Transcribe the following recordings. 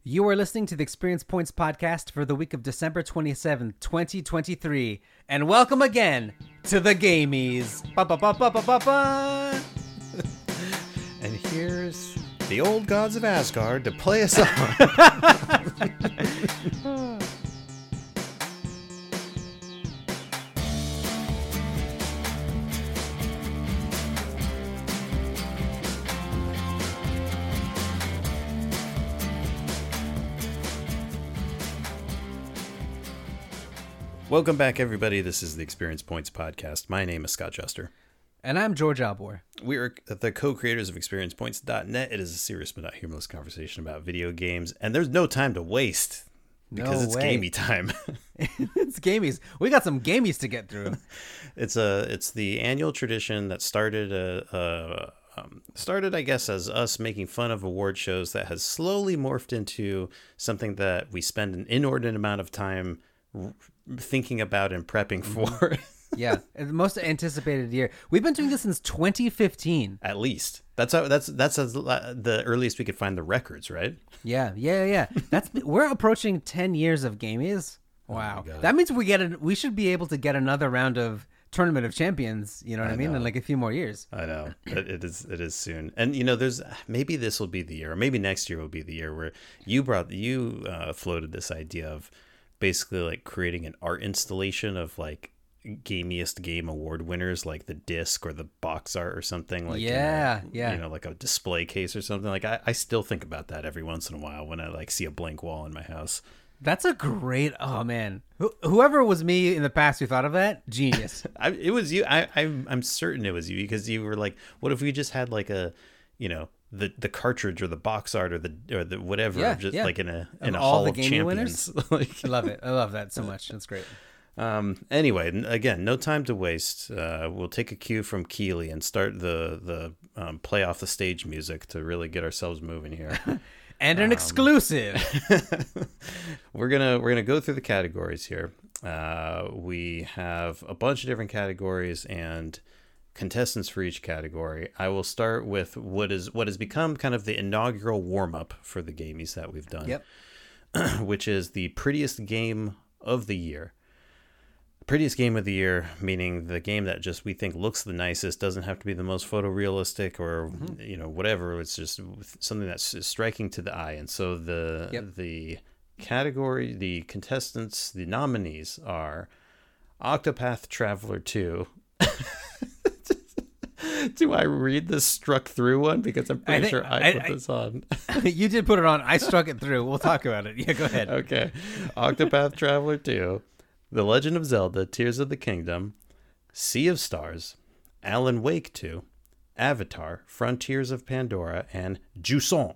You are listening to the Experience Points podcast for the week of December 27th, 2023. And welcome again to the Gamies. Ba-ba-ba-ba-ba-ba-ba. And here's the old gods of Asgard to play us on. Welcome back, everybody. This is the Experience Points podcast. My name is Scott Juster. And I'm George Albor. We are the co-creators of ExperiencePoints.net. It is a serious but not humorless conversation about video games, and there's no time to waste because it's gamey time. It's gamies. We got some gamies to get through. It's the annual tradition that started I guess, as us making fun of award shows that has slowly morphed into something that we spend an inordinate amount of time thinking about and prepping for. Yeah, the most anticipated year. We've been doing this since 2015. At least that's the earliest we could find the records, right? Yeah. We're approaching 10 years of gamies. Wow, Oh that means we should be able to get another round of Tournament of Champions. You know what I mean? In like a few more years. I know it is soon, and there's maybe this will be the year, or maybe next year will be the year where you floated this idea of basically like creating an art installation of like gamiest game award winners, like the disc or the box art or something, like like a display case or something. Like I still think about that every once in a while when I like see a blank wall in my house. That's a great, oh man, whoever was me in the past who thought of that, genius. It was you. I'm certain it was you, because you were like, what if we just had like a the cartridge or the box art or the whatever, like in a all hall the of gaming champions. Winners? I love it. I love that so much. That's great. Anyway, again, no time to waste. We'll take a cue from Keeley and start the play off the stage music to really get ourselves moving here. And an exclusive. We're gonna go through the categories here. We have a bunch of different categories and contestants for each category. I will start with what has become kind of the inaugural warm-up for the gamies that we've done. Yep. Which is the prettiest game of the year. Prettiest game of the year, meaning the game that just we think looks the nicest, doesn't have to be the most photorealistic or whatever. It's just something that's striking to the eye. And so the category, the contestants, the nominees are Octopath Traveler 2. Do I read the struck through one? Because I'm pretty sure I put this on. You did put it on. I struck it through. We'll talk about it. Yeah, go ahead. Okay. Octopath Traveler 2, The Legend of Zelda, Tears of the Kingdom, Sea of Stars, Alan Wake 2, Avatar, Frontiers of Pandora, and Jusant.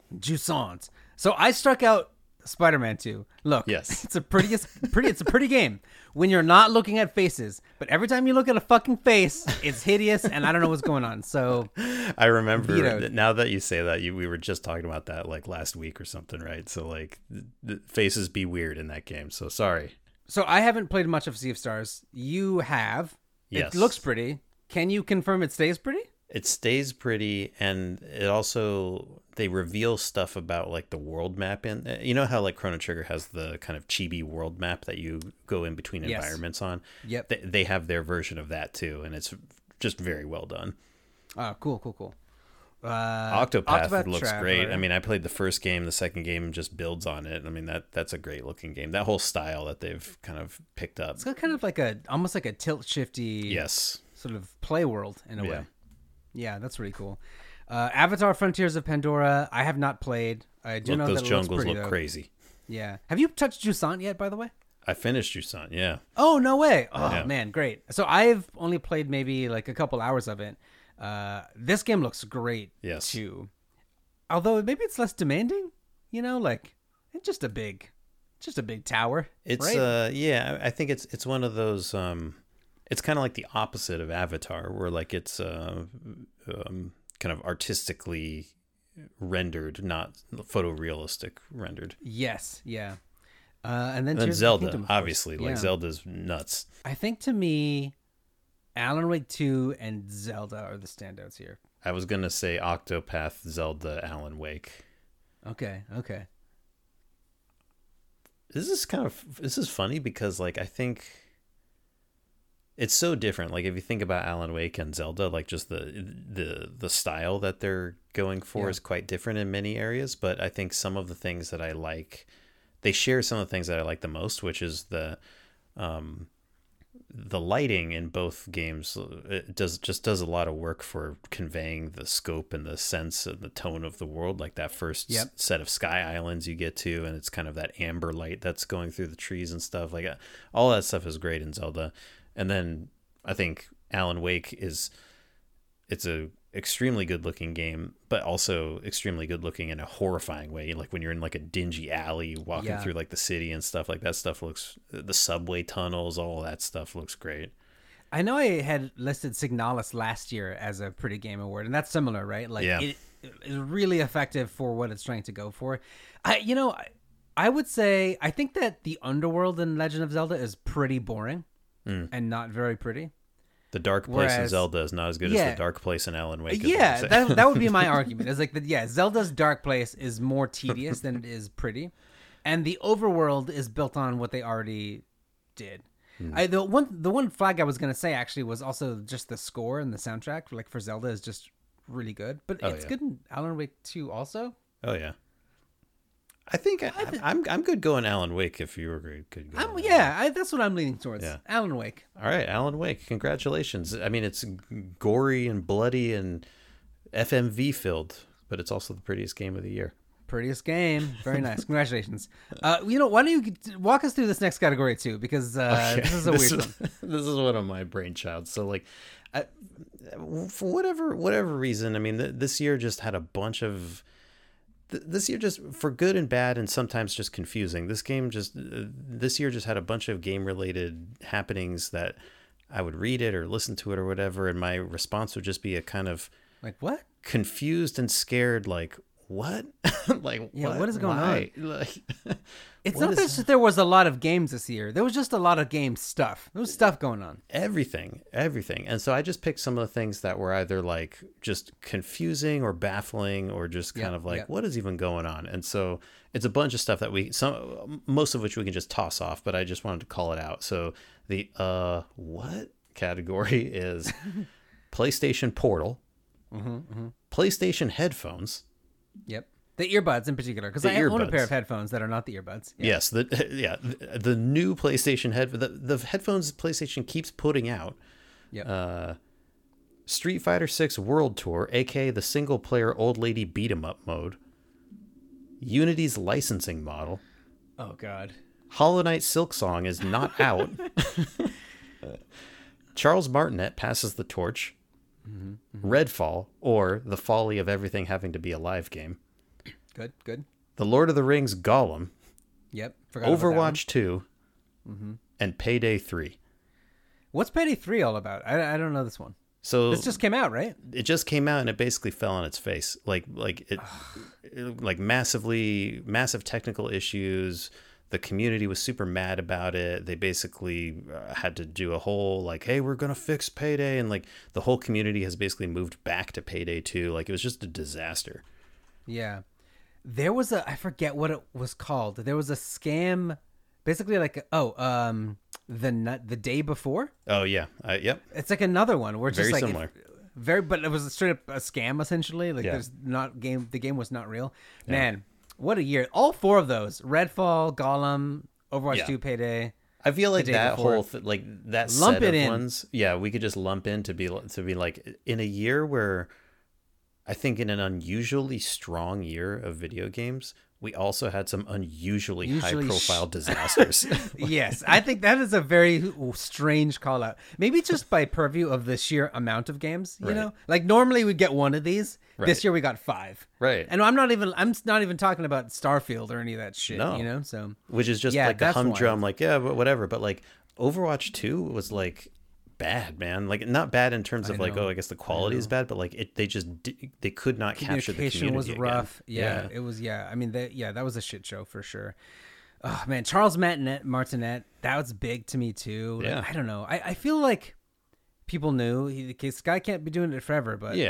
So I struck out Spider-Man 2. Look, yes, it's a pretty game when you're not looking at faces, but every time you look at a fucking face, it's hideous, and I don't know what's going on. So I remember now that you say that, we were just talking about that like last week or something, right? So like the faces be weird in that game. So sorry. So I haven't played much of Sea of Stars. You have. Yes. It looks pretty. Can you confirm it stays pretty? It stays pretty, and it also, they reveal stuff about like the world map. And you know how like Chrono Trigger has the kind of chibi world map that you go in between environments on? Yep. They have their version of that too, and it's just very well done. Oh, cool. Octopath looks Traveler. great. I mean, I played the first game. The second game just builds on it. I mean, that's a great looking game. That whole style that they've kind of picked up. It's got kind of like almost like a tilt shifty sort of play world in a way. Yeah, that's really cool. Avatar Frontiers of Pandora, I have not played. I do know those that it jungles looks pretty, look crazy. Yeah. Have you touched Jusant yet, by the way? I finished Jusant, yeah. Oh, no way. Oh, yeah. Man, great. So I've only played maybe like a couple hours of it. This game looks great, too. Although maybe it's less demanding, like it's just a big tower. It's right? I think it's one of those it's kind of like the opposite of Avatar, where like it's kind of artistically rendered, not photorealistic rendered. Yes, yeah. And then Zelda, Kingdom, obviously, like Zelda's nuts. I think to me, Alan Wake 2 and Zelda are the standouts here. I was gonna say Octopath, Zelda, Alan Wake. Okay. this is funny because like I think it's so different. Like if you think about Alan Wake and Zelda, like just the style that they're going for is quite different in many areas. But I think some of the things that I like, they share some of the things that I like the most, which is the lighting in both games. It does a lot of work for conveying the scope and the sense and the tone of the world. Like that first set of sky islands you get to, and it's kind of that amber light that's going through the trees and stuff. Like all that stuff is great in Zelda. And then I think Alan Wake it's a extremely good looking game, but also extremely good looking in a horrifying way. Like when you're in like a dingy alley walking through like the city and stuff, like that stuff looks, the subway tunnels, all that stuff looks great. I know I had listed Signalis last year as a pretty game award, and that's similar, right? Like it is really effective for what it's trying to go for. I would say, I think that the underworld in Legend of Zelda is pretty boring and not very pretty. The dark place in Zelda is not as good as the dark place in Alan Wake. That would be my argument. It's like Zelda's dark place is more tedious than it is pretty, and the overworld is built on what they already did. The one flag I was gonna say actually was also just the score and the soundtrack. Like for Zelda is just really good, but it's good in Alan Wake 2 also. Oh yeah. I think I'm good going Alan Wake if you were good going. That's what I'm leaning towards. Yeah. Alan Wake. All right, Alan Wake. Congratulations. I mean, it's gory and bloody and FMV filled, but it's also the prettiest game of the year. Prettiest game. Very nice. Congratulations. Why don't you walk us through this next category too? Because this is a weird one. This is one of my brainchilds. So like, for whatever reason, I mean, this year just had a bunch of. This year, just for good and bad, and sometimes just confusing. This year just had a bunch of game-related happenings that I would read it or listen to it or whatever, and my response would just be a kind of like what, confused and scared, like what, like what is going on? Like, it's not that there was a lot of games this year. There was just a lot of game stuff. There was stuff going on. Everything. And so I just picked some of the things that were either like just confusing or baffling or just kind of like, what is even going on? And so it's a bunch of stuff that most of which we can just toss off, but I just wanted to call it out. So the what category is PlayStation Portal, PlayStation headphones. Yep. The earbuds in particular, because I own a pair of headphones that are not the earbuds. Yeah. Yes, the new PlayStation the headphones PlayStation keeps putting out. Yep. Street Fighter 6 World Tour, aka the single player old lady beat 'em up mode. Unity's licensing model. Oh God. Hollow Knight Silksong is not out. Charles Martinet passes the torch. Redfall, or the folly of everything having to be a live game. Good. The Lord of the Rings Gollum. Yep. Overwatch 2. And Payday 3. What's Payday 3 all about? I don't know this one. So this just came out, right? It just came out and it basically fell on its face. Like massive technical issues. The community was super mad about it. They basically had to do a whole like, hey, we're going to fix Payday. And like the whole community has basically moved back to Payday 2. Like it was just a disaster. Yeah. There was I forget what it was called. There was a scam basically like, the day before. Oh yeah. Yep. It's like another one where it's very just like similar. But it was straight up a scam essentially. Like the game was not real. Yeah. Man. What a year. All four of those. Redfall, Gollum, Overwatch 2, Payday. I feel like that whole like that lump set of ones. Yeah, we could just lump in to be like in a year where I think in an unusually strong year of video games, we also had some unusually high-profile disasters. Yes, I think that is a very strange call-out. Maybe just by purview of the sheer amount of games, you know? Like, normally we'd get one of these. Right. This year we got 5. Right. And I'm not even talking about Starfield or any of that shit, you know? So which is just like a humdrum, like, but whatever. But, like, Overwatch 2 was, like, bad, man. Like, not bad in terms of like, I guess the quality is bad, but like they could not capture the community. Communication was rough. Yeah, it was. Yeah, I mean, that was a shit show for sure. Oh man, Charles Martinet, that was big to me too. Like, I don't know. I feel like people knew this guy can't be doing it forever, but yeah.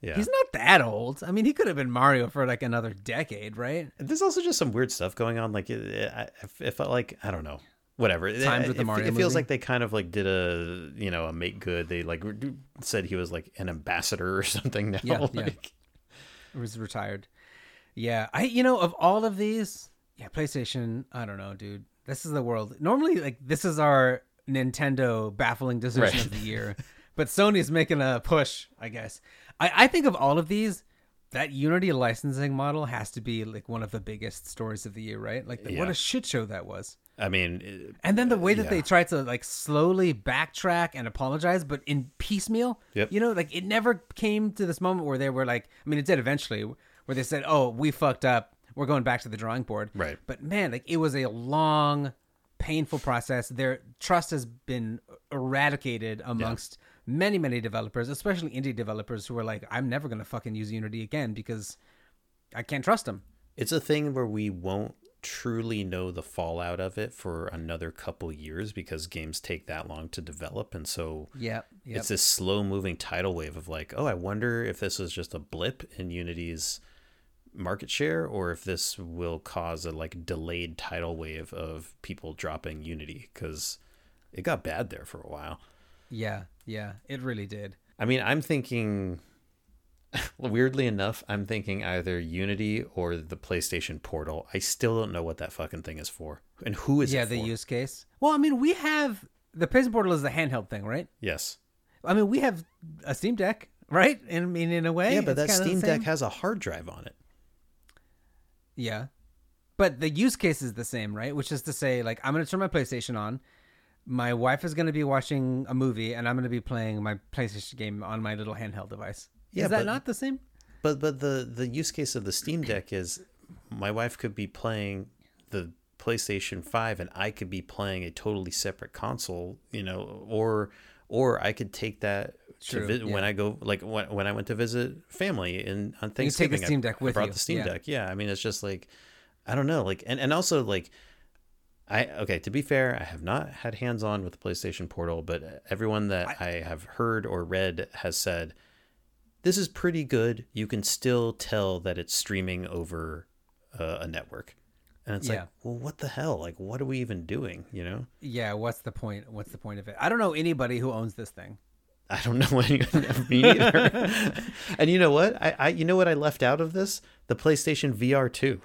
Yeah. He's not that old. I mean, he could have been Mario for like another decade, right? There's also just some weird stuff going on. Like, it felt like, I don't know. Whatever. Times with the Mario it feels movie. like they kind of like did a make good. They like said he was like an ambassador or something now. Yeah, like, yeah. He was retired. Yeah. Of all of these, PlayStation, I don't know, dude. This is the world. Normally, like, this is our Nintendo baffling decision of the year. But Sony's making a push, I guess. I think of all of these, that Unity licensing model has to be like one of the biggest stories of the year, right? Like, what a shit show that was. I mean, and then the way that they tried to like slowly backtrack and apologize, but in piecemeal, like it never came to this moment where they were like, I mean, it did eventually, where they said, "Oh, we fucked up. We're going back to the drawing board." Right. But man, like it was a long, painful process. Their trust has been eradicated amongst many, many developers, especially indie developers who are like, "I'm never going to fucking use Unity again because I can't trust them." It's a thing where we won't truly know the fallout of it for another couple years because games take that long to develop, and so it's this slow moving tidal wave of like, oh, I wonder if this is just a blip in Unity's market share or if this will cause a like delayed tidal wave of people dropping Unity, because it got bad there for a while. Yeah it really did. I mean, I'm thinking, weirdly enough, I'm thinking either Unity or the PlayStation Portal. I still don't know what that fucking thing is for. And who is it for? Yeah, the use case. Well, I mean, we have... The PlayStation Portal is the handheld thing, right? Yes. I mean, we have a Steam Deck, right? I mean, in a way. Yeah, but that Steam Deck has a hard drive on it. Yeah. But the use case is the same, right? Which is to say, like, I'm going to turn my PlayStation on. My wife is going to be watching a movie, and I'm going to be playing my PlayStation game on my little handheld device. Yeah, is that not the same? But the use case of the Steam Deck is my wife could be playing the PlayStation 5 and I could be playing a totally separate console, or I could take that to visit when I go, like when I went to visit family on Thanksgiving. You take the Steam Deck with you. I brought the Steam Deck. Yeah, I mean, it's just like, I don't know, like, and also like, to be fair, I have not had hands-on with the PlayStation Portal, but everyone that I have heard or read has said, this is pretty good. You can still tell that it's streaming over a network. And it's like, well, what the hell? Like, what are we even doing, Yeah, what's the point? What's the point of it? I don't know anybody who owns this thing. I don't know anyone. Me either. And you know what? You know what I left out of this? The PlayStation VR 2.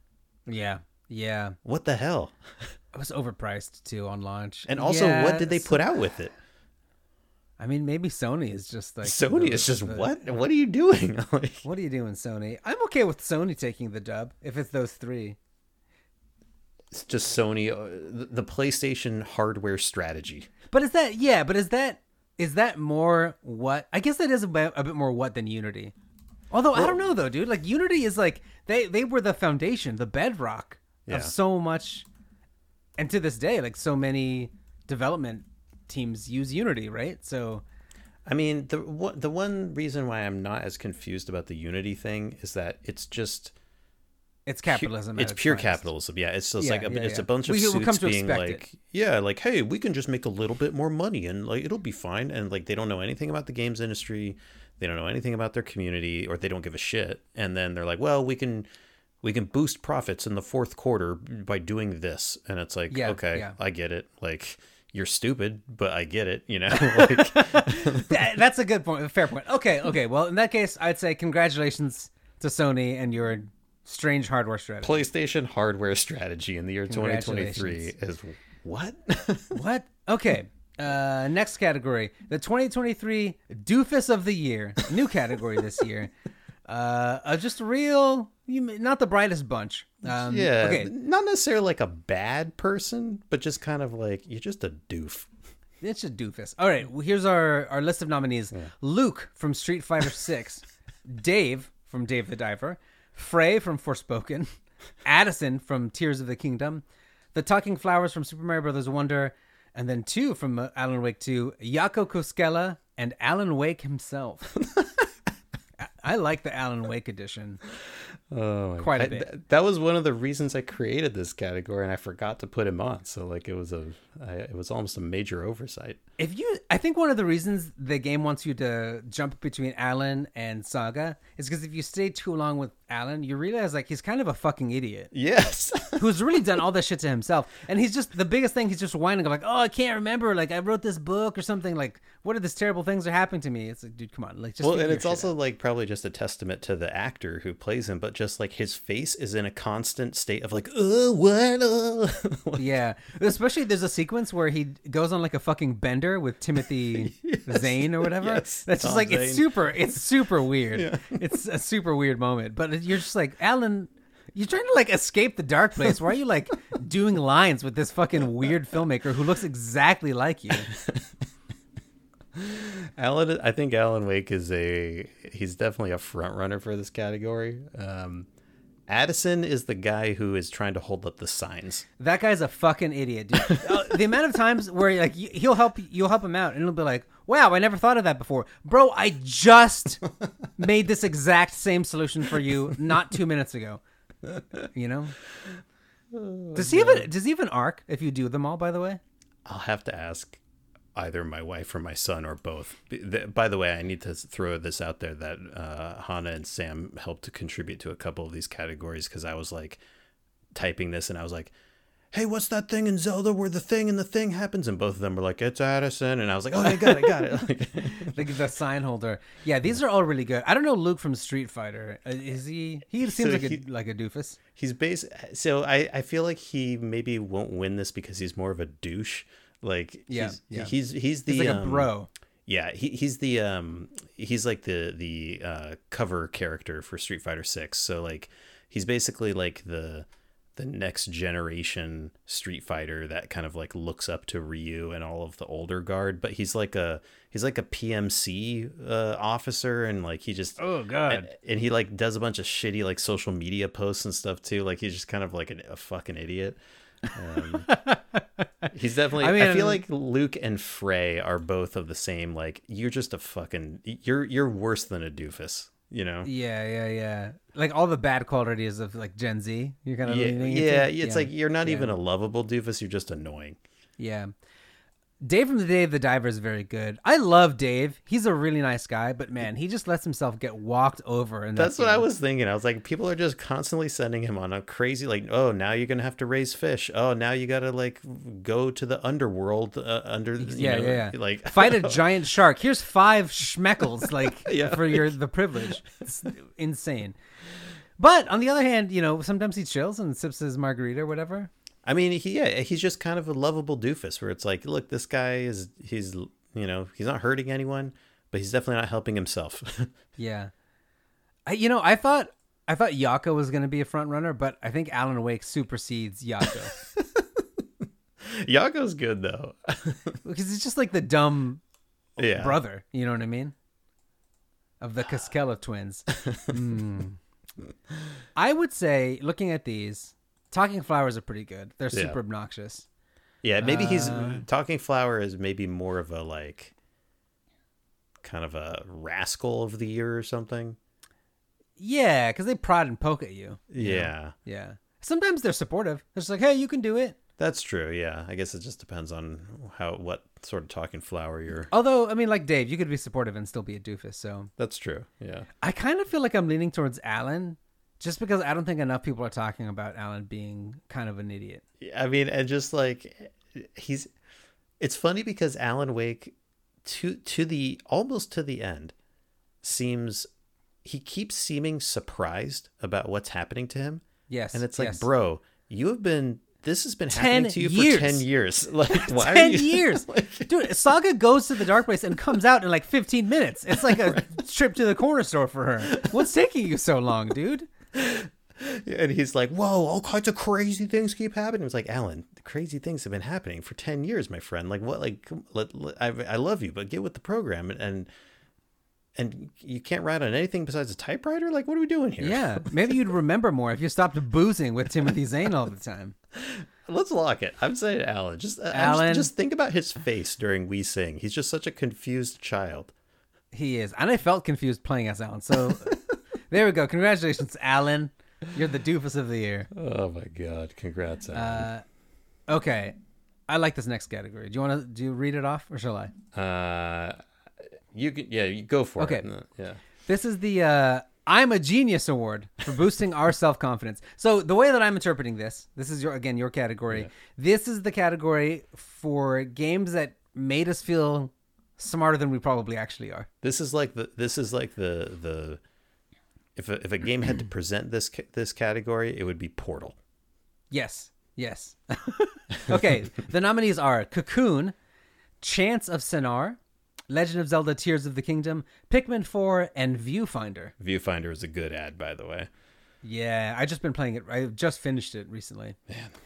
Yeah. What the hell? It was overpriced too on launch. And also, what did they put out with it? I mean, maybe Sony is just like... what? What are you doing? What are you doing, Sony? I'm okay with Sony taking the dub if it's those three. It's just Sony, the PlayStation hardware strategy. But is that more what? I guess that is a bit more what than Unity. Although, I don't know, though, dude. Like, Unity is like... They were the foundation, the bedrock of so much... And to this day, like, so many development teams use Unity, right? So, I mean, the one reason why I'm not as confused about the Unity thing is that it's just it's capitalism. It's pure capitalism. Yeah, it's just it's a bunch of suits being like, like, hey, we can just make a little bit more money and like it'll be fine. And like they don't know anything about the games industry, they don't know anything about their community, or they don't give a shit. And then they're like, well, we can boost profits in the fourth quarter by doing this. And it's like, I get it. Like, you're stupid, but I get it, Like... That's a good point, a fair point. Okay. Well, in that case, I'd say congratulations to Sony and your strange hardware strategy. PlayStation hardware strategy in the year 2023 is what? What? Okay. Next category, the 2023 Doofus of the Year, new category this year. Just real, not the brightest bunch. Okay. Not necessarily like a bad person, but just kind of like, you're just a doof. It's a doofus. All right, well, here's our list of nominees. Yeah. Luke from Street Fighter 6, Dave from Dave the Diver, Frey from Forspoken, Addison from Tears of the Kingdom, the Talking Flowers from Super Mario Bros. Wonder, and then 2 from Alan Wake 2, Jaakko Koskela and Alan Wake himself. I like the Alan Wake edition. Oh, quite a bit. That was one of the reasons I created this category, and I forgot to put him on. So like it was almost a major oversight. I think one of the reasons the game wants you to jump between Alan and Saga is because if you stay too long with Alan, you realize like he's kind of a fucking idiot. Yes. Who's really done all this shit to himself. And he's just, the biggest thing, he's just whining like, oh, I can't remember. Like I wrote this book or something. Like what are these terrible things are happening to me? It's like, dude, come on. Like just. Well, and it's also like probably just a testament to the actor who plays him, but just like his face is in a constant state of like, oh, what? Yeah. Especially there's a sequence where he goes on like a fucking bender with Timothy Zane or whatever. Yes, that's just Tom like Zane. it's super weird. Yeah. It's a super weird moment. But you're just like, Alan, you're trying to like escape the dark place. Why are you like doing lines with this fucking weird filmmaker who looks exactly like you? I think Alan Wake he's definitely a front runner for this category. Addison is the guy who is trying to hold up the signs. That guy's a fucking idiot, dude. The amount of times where like you'll help him out and he'll be like, wow, I never thought of that before. Bro, I just made this exact same solution for you not 2 minutes ago. You know? Does he even arc if you do them all, by the way? I'll have to ask either my wife or my son or both. By the way, I need to throw this out there that Hannah and Sam helped to contribute to a couple of these categories because I was like typing this and I was like, hey, what's that thing in Zelda where the thing and the thing happens? And both of them were like, it's Addison. And I was like, oh, I got it. Like the sign holder. Yeah, these are all really good. I don't know Luke from Street Fighter. Is he? He seems like a doofus. He's so I feel like he maybe won't win this because he's more of a douche. Like he's like a bro. Yeah, he's like the cover character for Street Fighter 6. So like he's basically like the next generation Street Fighter that kind of like looks up to Ryu and all of the older guard, but he's like a PMC officer, and like he just oh god, and he like does a bunch of shitty like social media posts and stuff too. Like he's just kind of like a fucking idiot. He's definitely. I feel like Luke and Frey are both of the same. Like you're just a fucking. You're worse than a doofus. You know. Yeah. Like all the bad qualities of like Gen Z. You're kind of It's like you're not even a lovable doofus. You're just annoying. Yeah. Dave from the Dave the Diver is very good. I love Dave. He's a really nice guy, but man, he just lets himself get walked over. That's what I was thinking. I was like, people are just constantly sending him on a crazy, like, oh, now you're going to have to raise fish. Oh, now you got to like go to the underworld like fight a giant shark. Here's 5 schmeckles like for the privilege. It's insane. But on the other hand, sometimes he chills and sips his margarita or whatever. I mean, he's just kind of a lovable doofus where it's like, look, this guy he's not hurting anyone, but he's definitely not helping himself. Yeah. I thought Yako was going to be a front runner, but I think Alan Wake supersedes Yako. Yako's good though. Because it's just like the dumb brother, you know what I mean? Of the Cascella twins. I would say, looking at these, Talking Flowers are pretty good. They're super obnoxious. Yeah, maybe Talking Flower is maybe more of a like kind of a rascal of the year or something. Yeah, because they prod and poke at you. Yeah. Yeah. Sometimes they're supportive. They're just like, hey, you can do it. That's true. Yeah. I guess it just depends on what sort of Talking Flower you're. Although, I mean, like Dave, you could be supportive and still be a doofus. So that's true. Yeah. I kind of feel like I'm leaning towards Alan. Just because I don't think enough people are talking about Alan being kind of an idiot. I mean, and just like it's funny because Alan Wake almost to the end he keeps seeming surprised about what's happening to him. Yes. And it's like, bro, this has been happening to you for 10 years. Like, why 10 years. Dude, Saga goes to the dark place and comes out in like 15 minutes. It's like a trip to the corner store for her. What's taking you so long, dude? And he's like, whoa, all kinds of crazy things keep happening. It's like, Alan, the crazy things have been happening for 10 years, my friend. Like, what? Like, I love you, but get with the program. And you can't write on anything besides a typewriter? Like, what are we doing here? Yeah, maybe you'd remember more if you stopped boozing with Timothy Zane all the time. Let's lock it. I'm saying Alan. Just think about his face during We Sing. He's just such a confused child. He is. And I felt confused playing as Alan. So there we go. Congratulations, Alan. You're the doofus of the year. Oh, my God. Congrats, Alan. Okay. I like this next category. Do you read it off or shall I? You go for it. Okay. Yeah. This is the I'm a Genius Award for boosting our self-confidence. So the way that I'm interpreting this is your category. Yeah. This is the category for games that made us feel smarter than we probably actually are. This is like the if a game had to present this category, it would be Portal. Yes. Okay, the nominees are Cocoon, Chants of Sennaar, Legend of Zelda Tears of the Kingdom, Pikmin 4, and Viewfinder. Viewfinder is a good ad, by the way. Yeah, I've just been playing it. I just finished it recently.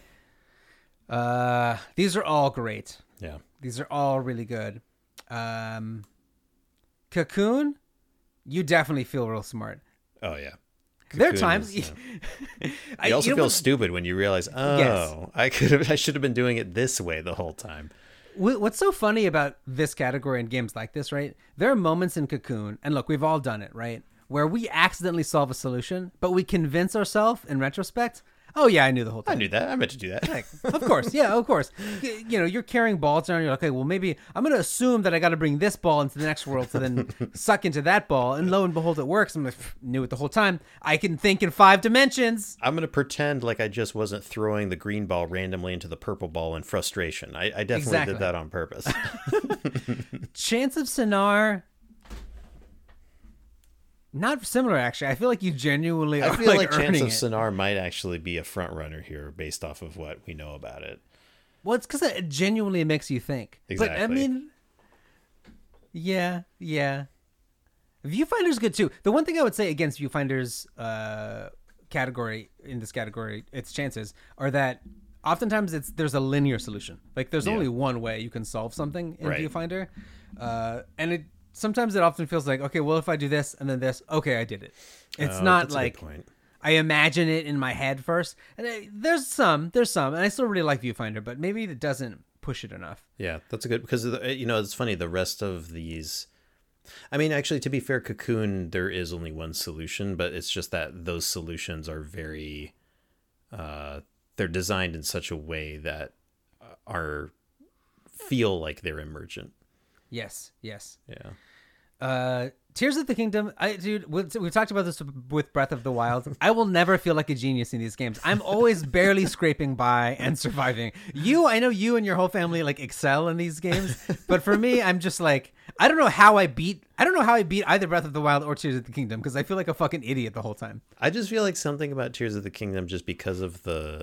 Man. These are all great. Yeah. These are all really good. Cocoon, you definitely feel real smart. Oh, yeah. There are times you also feel stupid when you realize, yes. I should have been doing it this way the whole time. What's so funny about this category and games like this, right? There are moments in Cocoon, and look, we've all done it, right? Where we accidentally solve a solution, but we convince ourselves in retrospect, oh yeah, I knew the whole time. I knew that. I meant to do that. Like, of course. Yeah, of course. You're carrying balls around. You're like, okay, well, maybe I'm going to assume that I got to bring this ball into the next world to then suck into that ball. And lo and behold, it works. I'm like, knew it the whole time. I can think in 5 dimensions. I'm going to pretend like I just wasn't throwing the green ball randomly into the purple ball in frustration. I definitely did that on purpose. Chants of Sennaar. Not similar, actually. I feel like you genuinely are. I feel like Chants of it. Sennaar might actually be a front runner here based off of what we know about it. Well, it's because it genuinely makes you think. Exactly. But I mean, yeah. Viewfinder's good too. The one thing I would say against Viewfinder's category, in this category, its chances are that oftentimes there's a linear solution. Like there's only one way you can solve something in Viewfinder, and sometimes it often feels like, okay, well, if I do this and then this, okay, I did it. It's not like I imagine it in my head first. And there's some, and I still really like Viewfinder, but maybe it doesn't push it enough. Yeah, that's a good, because, it's funny, the rest of these, I mean, actually, to be fair, Cocoon, there is only one solution, but it's just that those solutions are very, they're designed in such a way that feel like they're emergent. Yes. Yeah. Tears of the Kingdom, we've talked about this with Breath of the Wild. I will never feel like a genius in these games. I'm always barely scraping by and surviving. I know you and your whole family like excel in these games, but for me, I'm just like, I don't know how I beat either Breath of the Wild or Tears of the Kingdom because I feel like a fucking idiot the whole time. I just feel like something about Tears of the Kingdom just because of the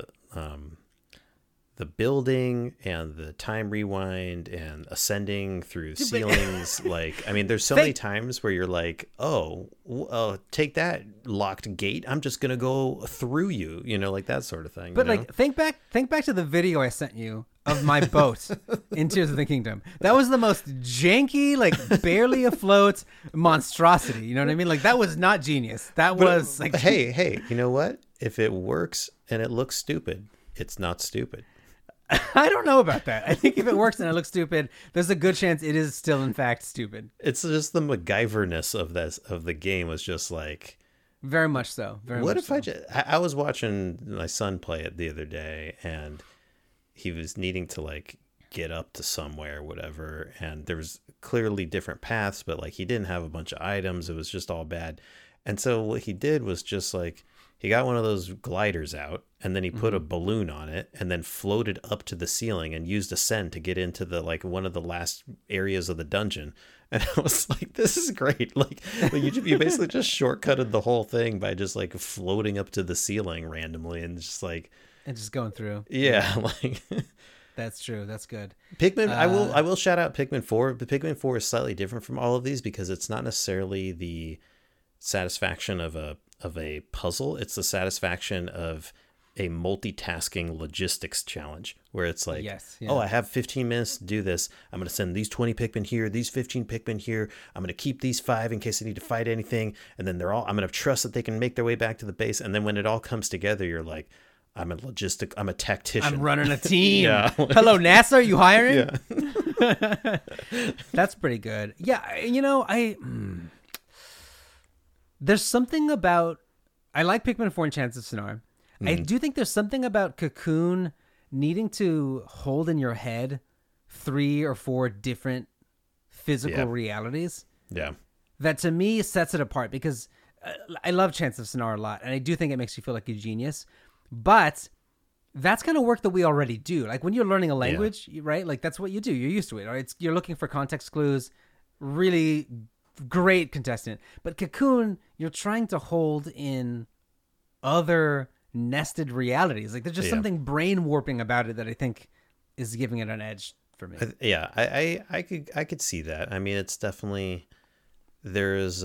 building and the time rewind and ascending through ceilings. Like, I mean, there's so many times where you're like, take that locked gate. I'm just going to go through you, like that sort of thing. But like, think back to the video I sent you of my boat in Tears of the Kingdom. That was the most janky, like barely afloat monstrosity. You know what I mean? Like that was not genius. That was like, hey, you know what? If it works and it looks stupid, it's not stupid. I don't know about that. I think if it works and it looks stupid, there's a good chance it is still in fact stupid. It's just the MacGyverness of the game was just like very much so. I was watching my son play it the other day and he was needing to like get up to somewhere, whatever, and there was clearly different paths, but like he didn't have a bunch of items. It was just all bad. And so what he did was just like he got one of those gliders out and then he put a balloon on it and then floated up to the ceiling and used Ascend to get into the like one of the last areas of the dungeon. And I was like, this is great. Like you basically just shortcutted the whole thing by just like floating up to the ceiling randomly and just like and just going through. Yeah, like that's true. That's good. Pikmin, I will shout out Pikmin 4, but Pikmin 4 is slightly different from all of these because it's not necessarily the satisfaction of a puzzle. It's the satisfaction of a multitasking logistics challenge where it's like, I have 15 minutes to do this. I'm going to send these 20 Pikmin here, these 15 Pikmin here. I'm going to keep these 5 in case I need to fight anything. And then I'm going to trust that they can make their way back to the base. And then when it all comes together, you're like, I'm a tactician. I'm running a team. Yeah. Hello, NASA, are you hiring? Yeah. That's pretty good. Yeah, you know, there's something about, I like Pikmin 4 and Chants of Sonar. I do think there's something about Cocoon needing to hold in your head 3 or 4 different physical realities. Yeah. That to me sets it apart, because I love Chants of Sonar a lot, and I do think it makes you feel like a genius. But that's kind of work that we already do. Like when you're learning a language, right? Like that's what you do. You're used to it. Right? You're looking for context clues. Really great contestant. But Cocoon, you're trying to hold in other nested realities. Like there's just something brain warping about it that I think is giving it an edge for me. I could see that. I mean, it's definitely, there's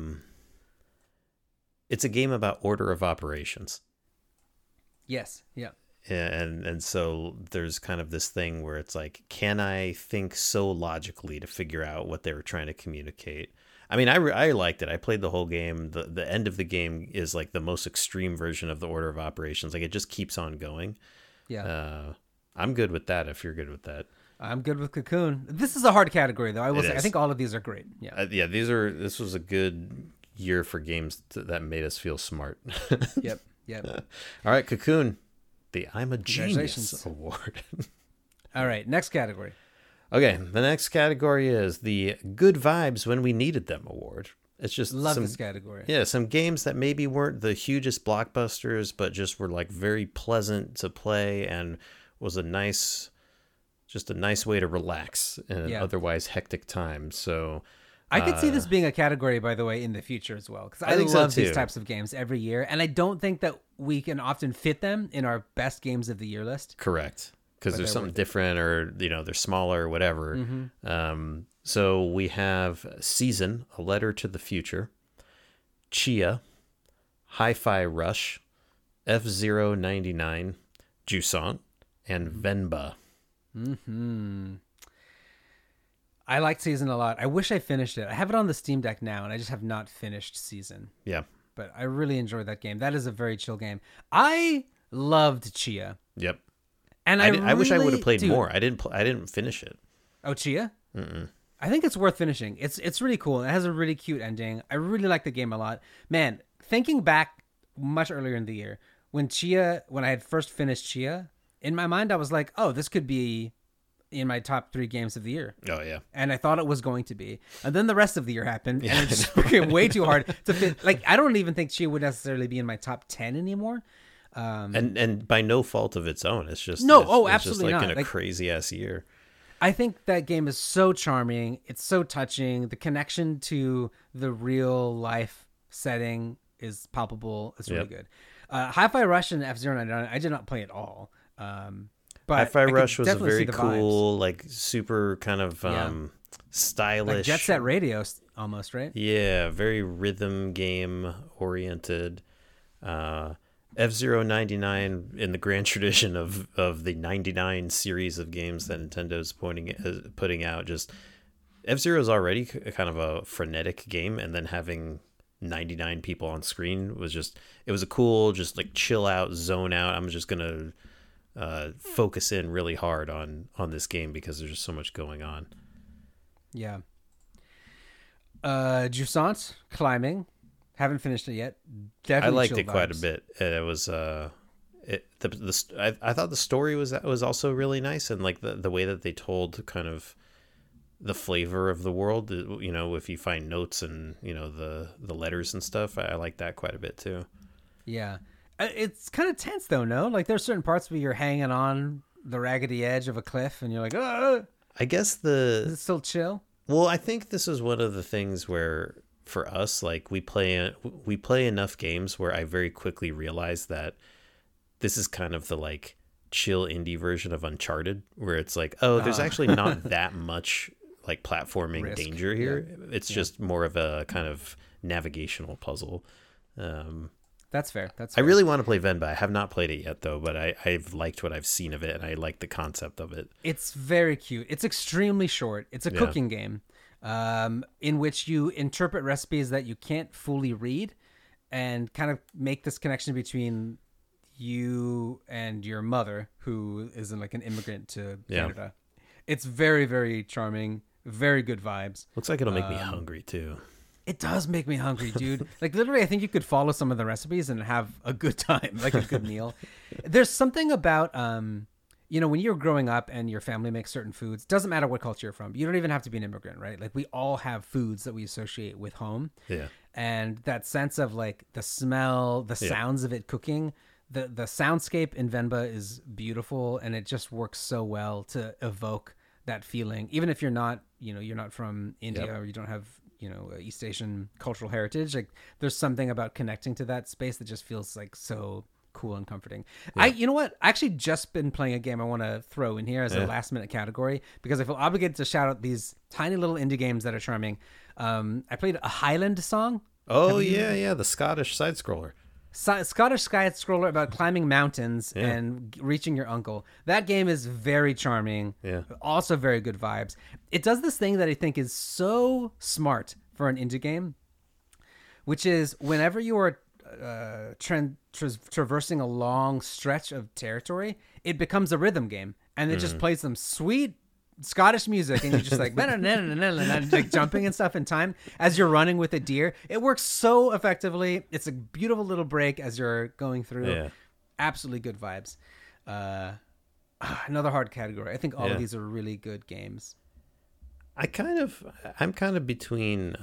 it's a game about order of operations. Yes. Yeah. And so there's kind of this thing where it's like, can I think so logically to figure out what they were trying to communicate? I mean, I liked it. I played the whole game. The end of the game is like the most extreme version of the order of operations. Like it just keeps on going. Yeah. I'm good with that if you're good with that. I'm good with Cocoon. This is a hard category, though. I will say, I think all of these are great. Yeah. This was a good year for games that made us feel smart. Yep. All right, Cocoon, the I'm a Genius Award. All right, next category. Okay, the next category is the Good Vibes When We Needed Them Award. It's just love this category. Yeah, some games that maybe weren't the hugest blockbusters, but just were like very pleasant to play and was a nice way to relax in an otherwise hectic time. So I could see this being a category, by the way, in the future as well, because I love these types of games every year, and I don't think that we can often fit them in our best games of the year list. Correct, because there's something different, or they're smaller, or whatever. Mm-hmm. So we have Season, A Letter to the Future, Chia, Hi-Fi Rush, F-Zero 99, Jusant, and Venba. Mm-hmm. I like Season a lot. I wish I finished it. I have it on the Steam Deck now, and I just have not finished Season. Yeah. But I really enjoyed that game. That is a very chill game. I loved Chia. Yep. And I wish I would have played more. I didn't finish it. Oh, Chia? Mm-mm. I think it's worth finishing. It's really cool. It has a really cute ending. I really like the game a lot. Man, thinking back much earlier in the year, when I had first finished Chia, in my mind I was like, oh, this could be in my top 3 games of the year. Oh, yeah. And I thought it was going to be. And then the rest of the year happened, and it just became way too hard to fit. Like, I don't even think Chia would necessarily be in my top 10 anymore. And by no fault of its own. It's just absolutely it's just like not. In a crazy ass year. I think that game is so charming. It's so touching. The connection to the real life setting is palpable. It's really good. Hi-Fi Rush and F-Zero 99, I did not play at all. But Hi-Fi Rush was a very cool, like super kind of stylish, like Jet Set Radio almost, right? Yeah, very rhythm game oriented. F-Zero 99 in the grand tradition of the 99 series of games that Nintendo's putting out. Just F-Zero is already kind of a frenetic game, and then having 99 people on screen was a cool, just like chill out, zone out. I'm just gonna focus in really hard on this game because there's just so much going on. Yeah. Jusant, climbing. Haven't finished it yet. Definitely I liked it vibes. quite a bit. It was I thought the story was also really nice, and like the way that they told kind of the flavor of the world. If you find notes and the letters and stuff, I like that quite a bit too. Yeah. It's kind of tense though, no? Like there's certain parts where you're hanging on the raggedy edge of a cliff and you're like, oh. I guess is it still chill? Well, I think this is one of the things where for us, like we play enough games where I very quickly realized that this is kind of the like chill indie version of Uncharted, where it's like, oh, there's actually not that much like platforming risk. Danger here. Yeah. It's just more of a kind of navigational puzzle. That's fair. I really want to play Venba. I have not played it yet, though, but I've liked what I've seen of it, and I like the concept of it. It's very cute. It's extremely short. It's a cooking game in which you interpret recipes that you can't fully read and kind of make this connection between you and your mother, who is like an immigrant to Canada. It's very, very charming. Very good vibes. Looks like it'll make me hungry too. It does make me hungry, dude. Like literally, I think you could follow some of the recipes and have a good time, like a good meal. There's something about, when you're growing up and your family makes certain foods, doesn't matter what culture you're from. You don't even have to be an immigrant, right? Like we all have foods that we associate with home. Yeah. And that sense of like the smell, the sounds of it cooking, the soundscape in Venba is beautiful, and it just works so well to evoke that feeling. Even if you're not from India or you don't have, East Asian cultural heritage, like there's something about connecting to that space that just feels like so cool and comforting. Yeah. You know what? I actually just been playing a game I want to throw in here as a last minute category because I feel obligated to shout out these tiny little indie games that are charming. I played a Highland Song. Oh, the Scottish side scroller. Scottish side scroller about climbing mountains and reaching your uncle. That game is very charming. Yeah. Also very good vibes. It does this thing that I think is so smart for an indie game, which is whenever you are traversing a long stretch of territory, it becomes a rhythm game, and it just plays some sweet Scottish music, and you're just like like jumping and stuff in time as you're running with a deer. It works so effectively. It's a beautiful little break as you're going through. Yeah. Absolutely good vibes. Another hard category. I think all of these are really good games. I'm kind of between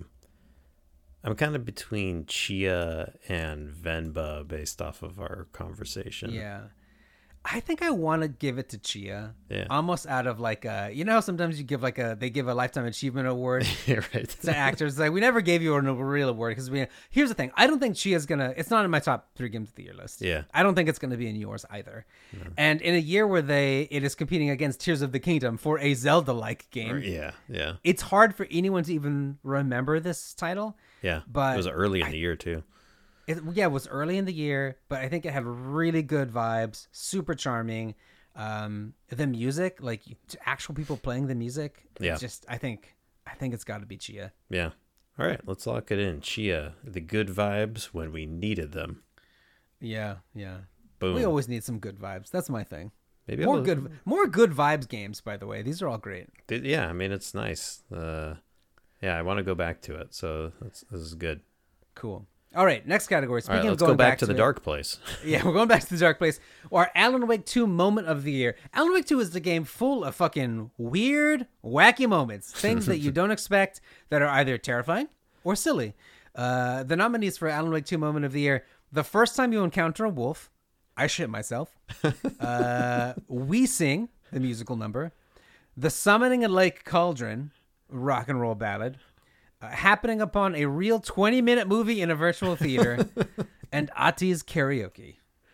Chia and Venba based off of our conversation. Yeah. I think I want to give it to Chia, almost out of like how sometimes you give they give a lifetime achievement award to actors. Like we never gave you a real award because here's the thing. I don't think Chia's it's not in my top 3 games of the year list. Yeah. I don't think it's gonna be in yours either. No. And in a year where it is competing against Tears of the Kingdom for a Zelda-like game. Yeah. It's hard for anyone to even remember this title. Yeah. But it was early in the year too. It was early in the year, but I think it had really good vibes, super charming. The music, like actual people playing the music, I think it's got to be Chia. Yeah. All right, let's lock it in. Chia, the good vibes when we needed them. Yeah. Boom. We always need some good vibes. That's my thing. Maybe more good vibes games. By the way, these are all great. Yeah, I mean it's nice. I want to go back to it. So this is good. Cool. All right, next category. Speaking of going back to the dark place. Yeah, we're going back to the dark place. Our Alan Wake 2 moment of the year. Alan Wake 2 is the game full of fucking weird, wacky moments. Things that you don't expect that are either terrifying or silly. The nominees for Alan Wake 2 moment of the year. The first time you encounter a wolf. I shit myself. We Sing, the musical number. The Summoning a Lake Cauldron, rock and roll ballad. Happening upon a real 20-minute movie in a virtual theater, and Ati's karaoke.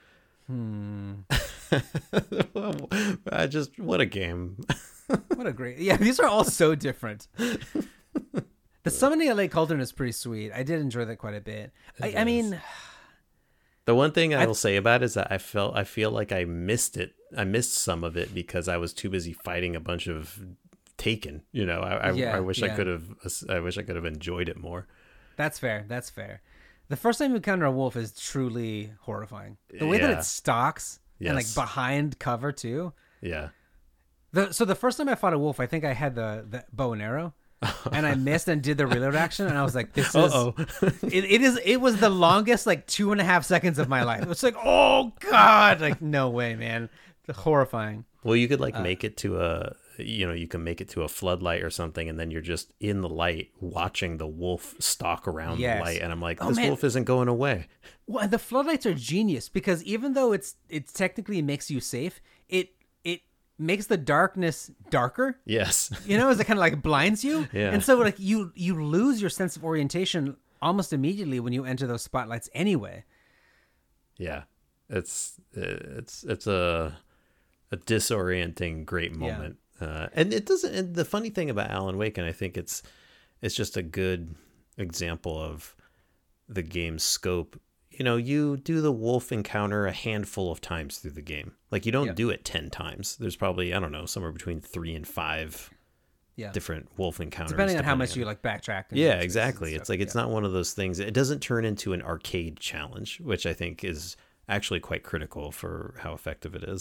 What a game. What a great... Yeah, these are all so different. The Summoning a Lake Cauldron is pretty sweet. I did enjoy that quite a bit. I mean... The one thing I will say about it is that I feel like I missed it. I missed some of it because I was too busy fighting a bunch of Taken. I wish I could have enjoyed it more. That's fair. The first time you encounter a wolf is truly horrifying. The way that it stalks and like behind cover too. Yeah. So the first time I fought a wolf, I think I had the bow and arrow, and I missed and did the reload action, and I was like, "This is." It was the longest like 2.5 seconds of my life. It was like, oh god, like no way, man, horrifying. Well, you could make it to you can make it to a floodlight or something, and then you're just in the light watching the wolf stalk around the light, and I'm like, this wolf isn't going away. Well, and the floodlights are genius because even though it technically makes you safe, it makes the darkness darker. Yes. As it kind of like blinds you. Yeah. And so like you lose your sense of orientation almost immediately when you enter those spotlights anyway. Yeah. It's a disorienting great moment. Yeah. And it doesn't. And the funny thing about Alan Wake, and I think it's just a good example of the game's scope. You do the wolf encounter a handful of times through the game. Like you don't do it 10 times. There's probably, I don't know, somewhere between 3 and 5 different wolf encounters. Depending on how much you like backtrack. Yeah, exactly. It's like it's not one of those things. It doesn't turn into an arcade challenge, which I think is actually quite critical for how effective it is.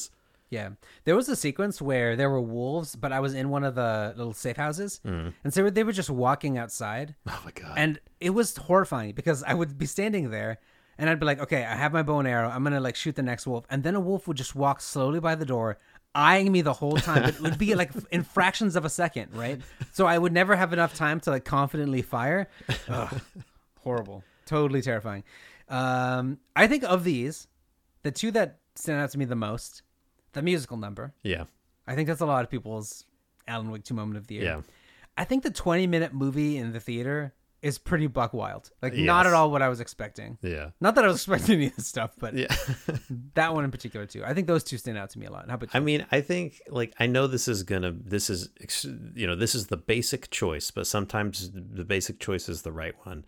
Yeah. There was a sequence where there were wolves, but I was in one of the little safe houses. And so they were just walking outside. Oh, my God. And it was horrifying because I would be standing there and I'd be like, okay, I have my bow and arrow. I'm going to like shoot the next wolf. And then a wolf would just walk slowly by the door, eyeing me the whole time. It would be like in fractions of a second, right? So I would never have enough time to like confidently fire. Ugh, horrible. Totally terrifying. I think of these, the two that stand out to me the most, the musical number. Yeah. I think that's a lot of people's Alan Wake 2 moment of the year. Yeah. I think the 20-minute movie in the theater is pretty buck wild. Like, not at all what I was expecting. Yeah. Not that I was expecting any of this stuff, but yeah. that one in particular, too. I think those two stand out to me a lot. How about you? I mean, I think, like, I know this is the basic choice, but sometimes the basic choice is the right one.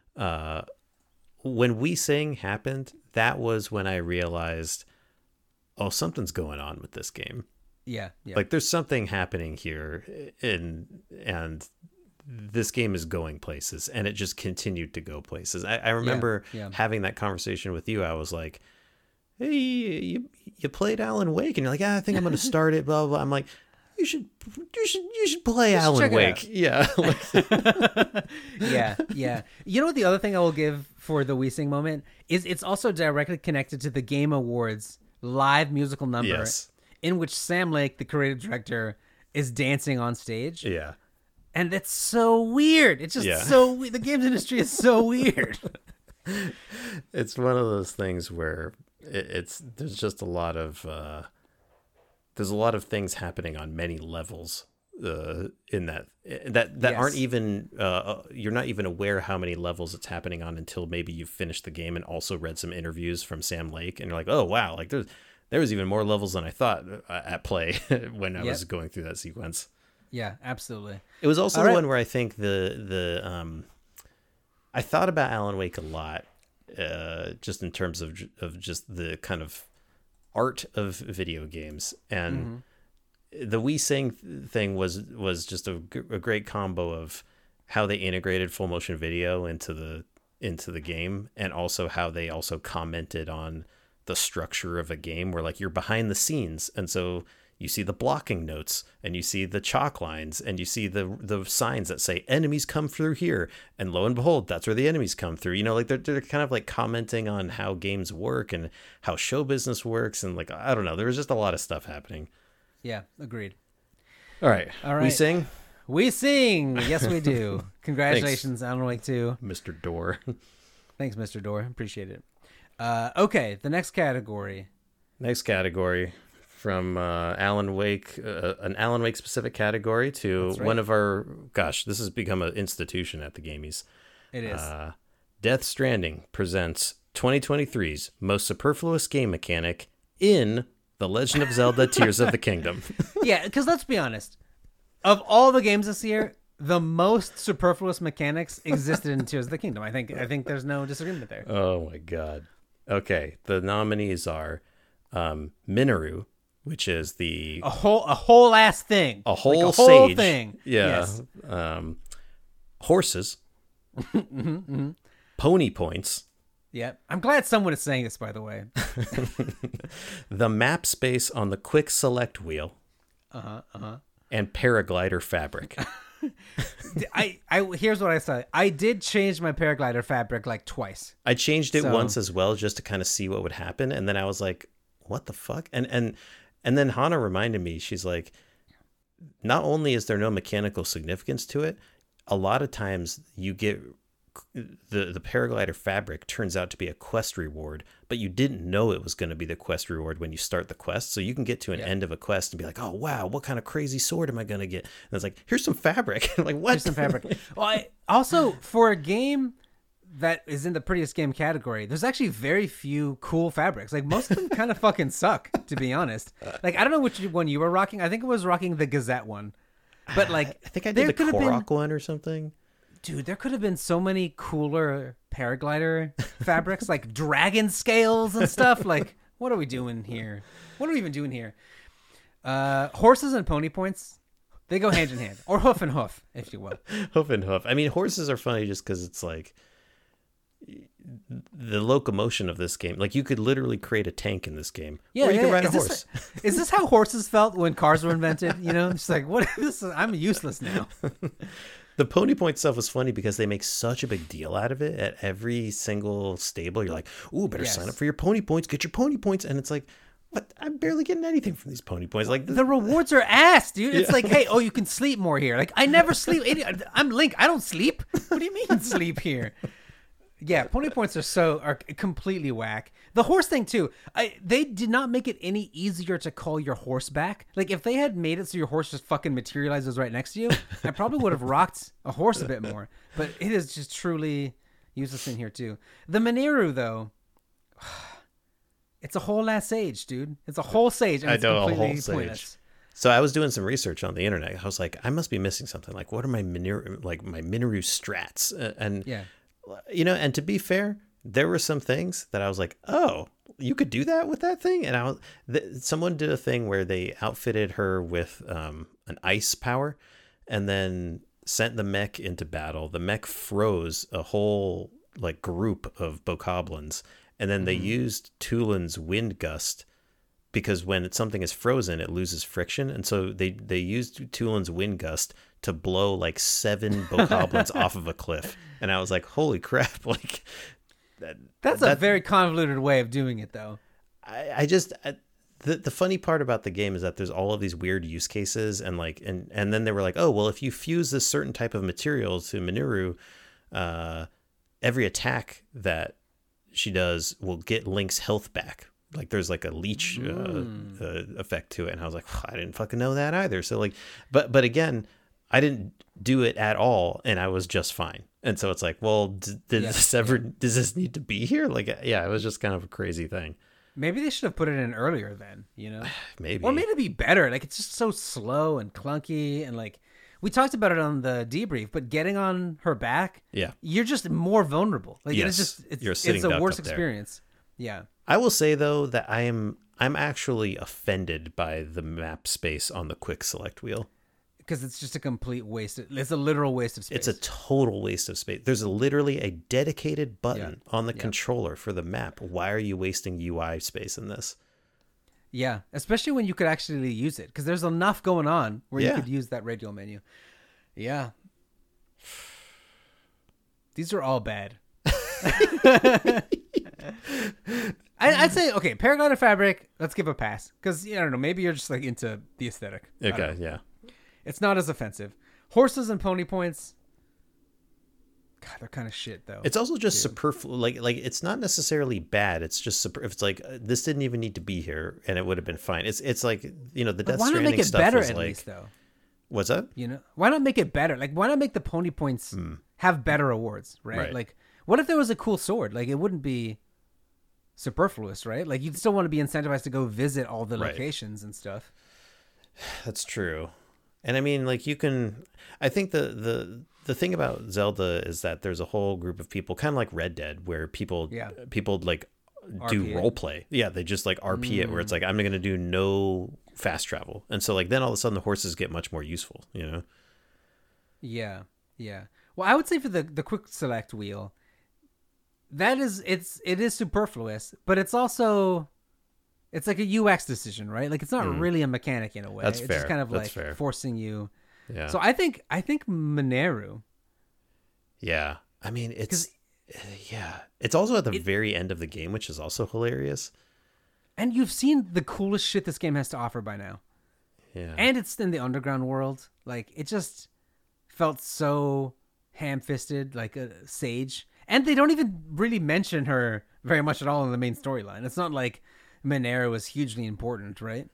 When We Sing happened, that was when I realized, oh, something's going on with this game. Yeah. Like, there's something happening here, and this game is going places, and it just continued to go places. I remember having that conversation with you. I was like, hey, you played Alan Wake, and you're like, I think I'm going to start it, blah, blah. I'm like, you should play Alan Wake. Yeah. Yeah. You know what the other thing I will give for the We Sing moment is it's also directly connected to the Game Awards live musical number in which Sam Lake, the creative director, is dancing on stage. Yeah. And that's so weird. It's just so the games industry is so weird. It's one of those things where there's just a lot of things happening on many levels in that aren't even you're not even aware how many levels it's happening on until maybe you've finished the game and also read some interviews from Sam Lake, and you're like, oh wow, like there was even more levels than I thought at play when I was going through that sequence. Yeah, absolutely. It was also the one where I think I thought about Alan Wake a lot, just in terms of just the kind of art of video games, and the We Sing thing was just a great combo of how they integrated full motion video into the game, and also how they also commented on the structure of a game where like you're behind the scenes, and so you see the blocking notes, and you see the chalk lines, and you see the signs that say enemies come through here, and lo and behold, that's where the enemies come through. You know, like they're kind of like commenting on how games work and how show business works, and like I don't know, there was just a lot of stuff happening. Yeah, agreed. All right. We sing. We sing. Yes, we do. Congratulations, Alan Wake 2, Mr. Door. Thanks, Mr. Door. Appreciate it. Okay, the next category. From Alan Wake, an Alan Wake specific category to one of our, this has become an institution at the Gamies. It is. Death Stranding presents 2023's most superfluous game mechanic in The Legend of Zelda Tears of the Kingdom. Yeah, because let's be honest. Of all the games this year, the most superfluous mechanics existed in Tears of the Kingdom. I think there's no disagreement there. Oh my God. Okay, the nominees are Minoru, which is a whole ass thing. A whole sage. Thing. Yeah. Yes. Horses. Pony points. Yep. I'm glad someone is saying this, by the way. The map space on the quick select wheel. And paraglider fabric. Here's what I said. I did change my paraglider fabric like twice. I changed it once as well, just to kind of see what would happen, and then I was like, what the fuck? And then Hannah reminded me, she's like, not only is there no mechanical significance to it, a lot of times you get the paraglider fabric turns out to be a quest reward, but you didn't know it was going to be the quest reward when you start the quest. So you can get to an end of a quest and be like, oh, wow, what kind of crazy sword am I going to get? And it's like, here's some fabric. Like, what? Here's some fabric. Well, also, for a game that is in the prettiest game category, there's actually very few cool fabrics. Like, most of them kind of fucking suck, to be honest. Like, I don't know which one you were rocking. I think it was rocking the Gazette one. But, like, I think I did the Korok one or something. Dude, there could have been so many cooler paraglider fabrics, like dragon scales and stuff. Like, what are we doing here? What are we even doing here? Horses and pony points, they go hand in hand. Or hoof and hoof, if you will. Hoof and hoof. I mean, horses are funny just because it's like, the locomotion of this game, like you could literally create a tank in this game. Yeah, or you yeah, can ride yeah. a horse. Is this how horses felt when cars were invented? You know, it's like, what is this? I'm useless now. The pony point stuff was funny because they make such a big deal out of it at every single stable. You're like, ooh, better sign up for your pony points, get your pony points. And it's like, what? I'm barely getting anything from these pony points. Like the rewards are ass, dude. It's like, hey, you can sleep more here. Like, I never sleep. I'm Link. I don't sleep. What do you mean sleep here? Yeah, pony points are completely whack. The horse thing too. They did not make it any easier to call your horse back. Like if they had made it so your horse just fucking materializes right next to you, I probably would have rocked a horse a bit more. But it is just truly useless in here too. The Mineru though, it's a whole ass sage, dude. It's a whole sage. And I it's know, completely a whole sage. pointless. So I was doing some research on the internet. I was like, I must be missing something. Like, what are my Mineru strats? And yeah. You know, and to be fair, there were some things that I was like, oh, you could do that with that thing. And someone did a thing where they outfitted her with an ice power and then sent the mech into battle. The mech froze a whole like group of bokoblins. And then they used Tulin's wind gust because when something is frozen, it loses friction. And so they used Tulin's wind gust to blow like 7 bokoblins off of a cliff. And I was like, holy crap. Like that's a very convoluted way of doing it though. The funny part about the game is that there's all of these weird use cases and like, and then they were like, oh, well, if you fuse this certain type of material to Mineru, every attack that she does will get Link's health back. Like there's like a leech effect to it. And I was like, I didn't fucking know that either. So like, but again, I didn't do it at all and I was just fine. And so it's like, well, does this need to be here? Like, yeah, it was just kind of a crazy thing. Maybe they should have put it in earlier then, you know? Maybe. Or made it be better. Like it's just so slow and clunky and like we talked about it on the debrief, but getting on her back, you're just more vulnerable. Like it's a worse experience. Yeah. I will say though that I'm actually offended by the map space on the quick select wheel. Because it's just a complete waste. It's a literal waste of space. It's a total waste of space. There's literally a dedicated button on the controller for the map. Why are you wasting UI space in this? Yeah, especially when you could actually use it. Because there's enough going on where you could use that radial menu. Yeah. These are all bad. I'd say, okay, Paraglider Fabric, let's give a pass. Because, I don't know, maybe you're just like into the aesthetic. Okay, yeah. It's not as offensive. Horses and pony points, God, they're kind of shit though. It's also just superfluous. Like it's not necessarily bad. It's just it's like this didn't even need to be here, and it would have been fine. It's like the Death Stranding stuff better was at like. Least, though? What's that? Why not make it better? Like why not make the pony points have better awards, right? Like what if there was a cool sword? Like it wouldn't be superfluous, right? Like you'd still want to be incentivized to go visit all the locations and stuff. That's true. And I mean, like I think the thing about Zelda is that there's a whole group of people, kind of like Red Dead, where people like do role play. Yeah, they just like RP it, where it's like I'm going to do no fast travel, and so like then all of a sudden the horses get much more useful, you know? Yeah. Well, I would say for the quick select wheel, it is superfluous, but it's also. It's like a UX decision, right? Like it's not really a mechanic in a way. That's it's fair. just kind of That's like fair. forcing you. Yeah. So I think Mineru. Yeah. I mean, it's also at the very end of the game, which is also hilarious. And you've seen the coolest shit this game has to offer by now. Yeah. And it's in the underground world. Like it just felt so ham-fisted, like a sage. And they don't even really mention her very much at all in the main storyline. It's not like Mineru was hugely important, right?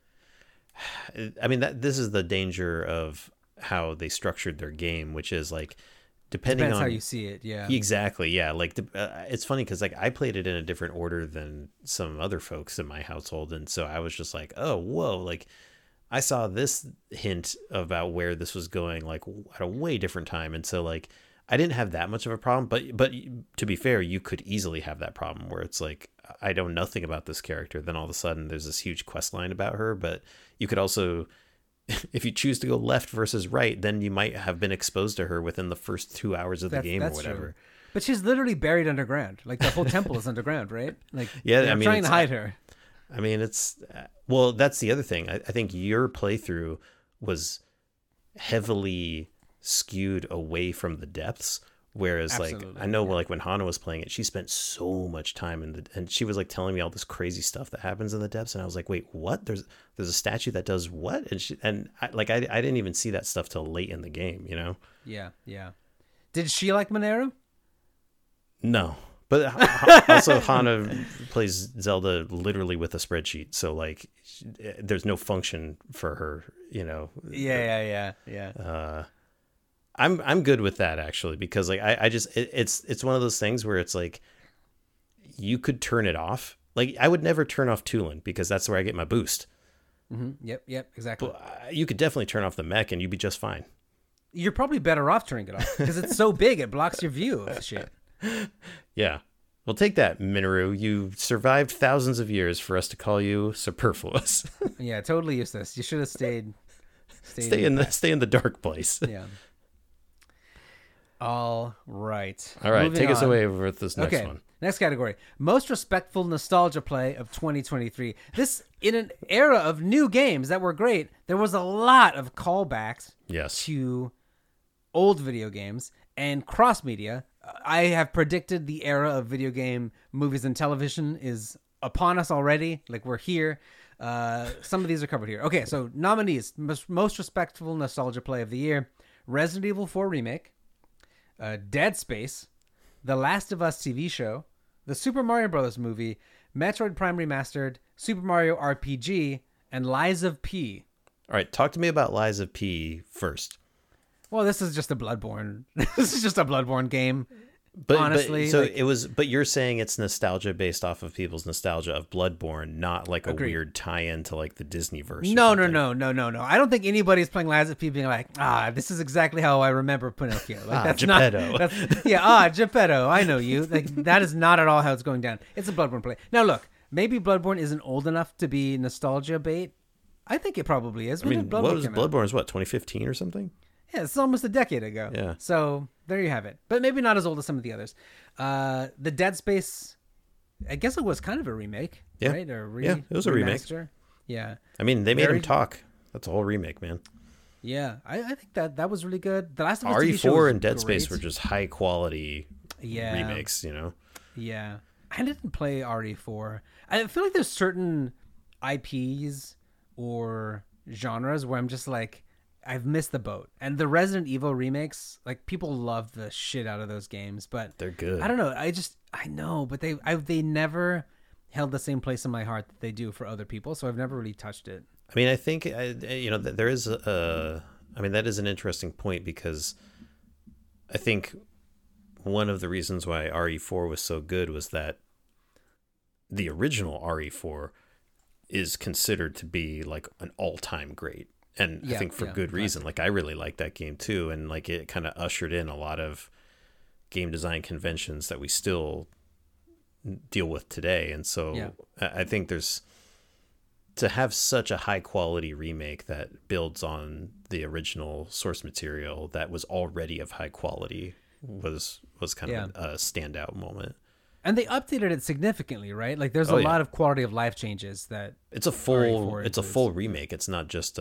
I mean, this is the danger of how they structured their game, which is like depends on how you see it. Yeah, exactly. Yeah, like it's funny because like I played it in a different order than some other folks in my household, and so I was just like, oh, whoa, like I saw this hint about where this was going, like at a way different time, and so like I didn't have that much of a problem. But to be fair, you could easily have that problem where it's like I know nothing about this character, then all of a sudden there's this huge quest line about her. But you could also, if you choose to go left versus right, then you might have been exposed to her within the first 2 hours of the game or whatever. True. But she's literally buried underground. Like the whole temple is underground, right? Like yeah, they're trying to hide her. I mean, it's well, that's the other thing. I think your playthrough was heavily skewed away from the depths. Whereas Absolutely, like I know like when Hana was playing it, she spent so much time and she was like telling me all this crazy stuff that happens in the depths, and I was like, wait, what? There's a statue that does what? And I didn't even see that stuff till late in the game, you know? Yeah. Did she like Monero? No, but also Hana plays Zelda literally with a spreadsheet, so like there's no function for her, you know? Yeah. I'm good with that actually, because like I just it's one of those things where it's like you could turn it off. Like I would never turn off Tulin because that's where I get my boost. Mm-hmm. Yep, exactly. But you could definitely turn off the mech and you'd be just fine. You're probably better off turning it off because it's so big it blocks your view of shit. Yeah. Well, take that, Minoru. You survived thousands of years for us to call you superfluous. Yeah, totally useless. You should have stayed stay in the dark place. Yeah. All right. Moving take us away with this next one. Next category. Most respectful nostalgia play of 2023. This, in an era of new games that were great, there was a lot of callbacks to old video games and cross-media. I have predicted the era of video game movies and television is upon us already. Like, we're here. Some of these are covered here. Okay, so nominees. Most respectful nostalgia play of the year. Resident Evil 4 Remake. Dead Space. The Last of Us TV show. The Super Mario Bros. Movie. Metroid Prime Remastered. Super Mario RPG. And Lies of P. All right, talk to me about Lies of P first. Well, this is just a Bloodborne. This is just a Bloodborne game. But honestly, but you're saying it's nostalgia based off of people's nostalgia of Bloodborne, not like a weird tie-in to like the Disney version. No. I don't think anybody's playing Lies of P being like, this is exactly how I remember Pinocchio. Like that's Geppetto. Geppetto. I know you. Like that is not at all how it's going down. It's a Bloodborne play. Now look, maybe Bloodborne isn't old enough to be nostalgia bait. I think it probably is. I mean, Bloodborne is what, 2015 or something? Yeah, it's almost a decade ago. Yeah. So there you have it. But maybe not as old as some of the others. The Dead Space, I guess it was kind of a remake. Yeah. Right? It was a remake. Yeah. I mean, they made him talk. That's a whole remake, man. Yeah. I think that was really good. The Last of Us RE4 and Dead Space were just high quality remakes, you know? Yeah. I didn't play RE4. I feel like there's certain IPs or genres where I'm just like, I've missed the boat. And the Resident Evil remakes, like people love the shit out of those games, but they're good. I don't know. I know, but they never held the same place in my heart that they do for other people. So I've never really touched it. I mean, I think, there is that is an interesting point because I think one of the reasons why RE4 was so good was that the original RE4 is considered to be like an all-time great. And I think for good reason. Like I really like that game too, and like it kind of ushered in a lot of game design conventions that we still deal with today. And so I think there's to have such a high quality remake that builds on the original source material that was already of high quality was kind of a standout moment. And they updated it significantly, right? Like there's a lot of quality of life changes that it's a full remake. It's not just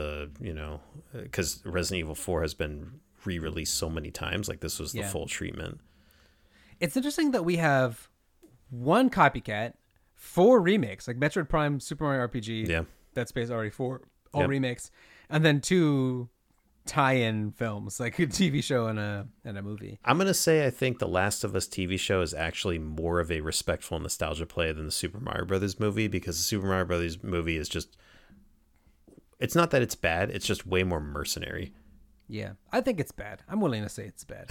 because Resident Evil 4 has been re-released so many times. Like this was the full treatment. It's interesting that we have one copycat, 4 remakes, like Metroid Prime, Super Mario RPG, Dead Space RE4, all remakes, and then 2 tie-in films, like a TV show and a movie. I'm gonna say I think the Last of Us TV show is actually more of a respectful nostalgia play than the Super Mario Brothers movie, because the Super Mario Brothers movie is just, it's not that it's bad, it's just way more mercenary. Yeah, I think it's bad. I'm willing to say it's bad.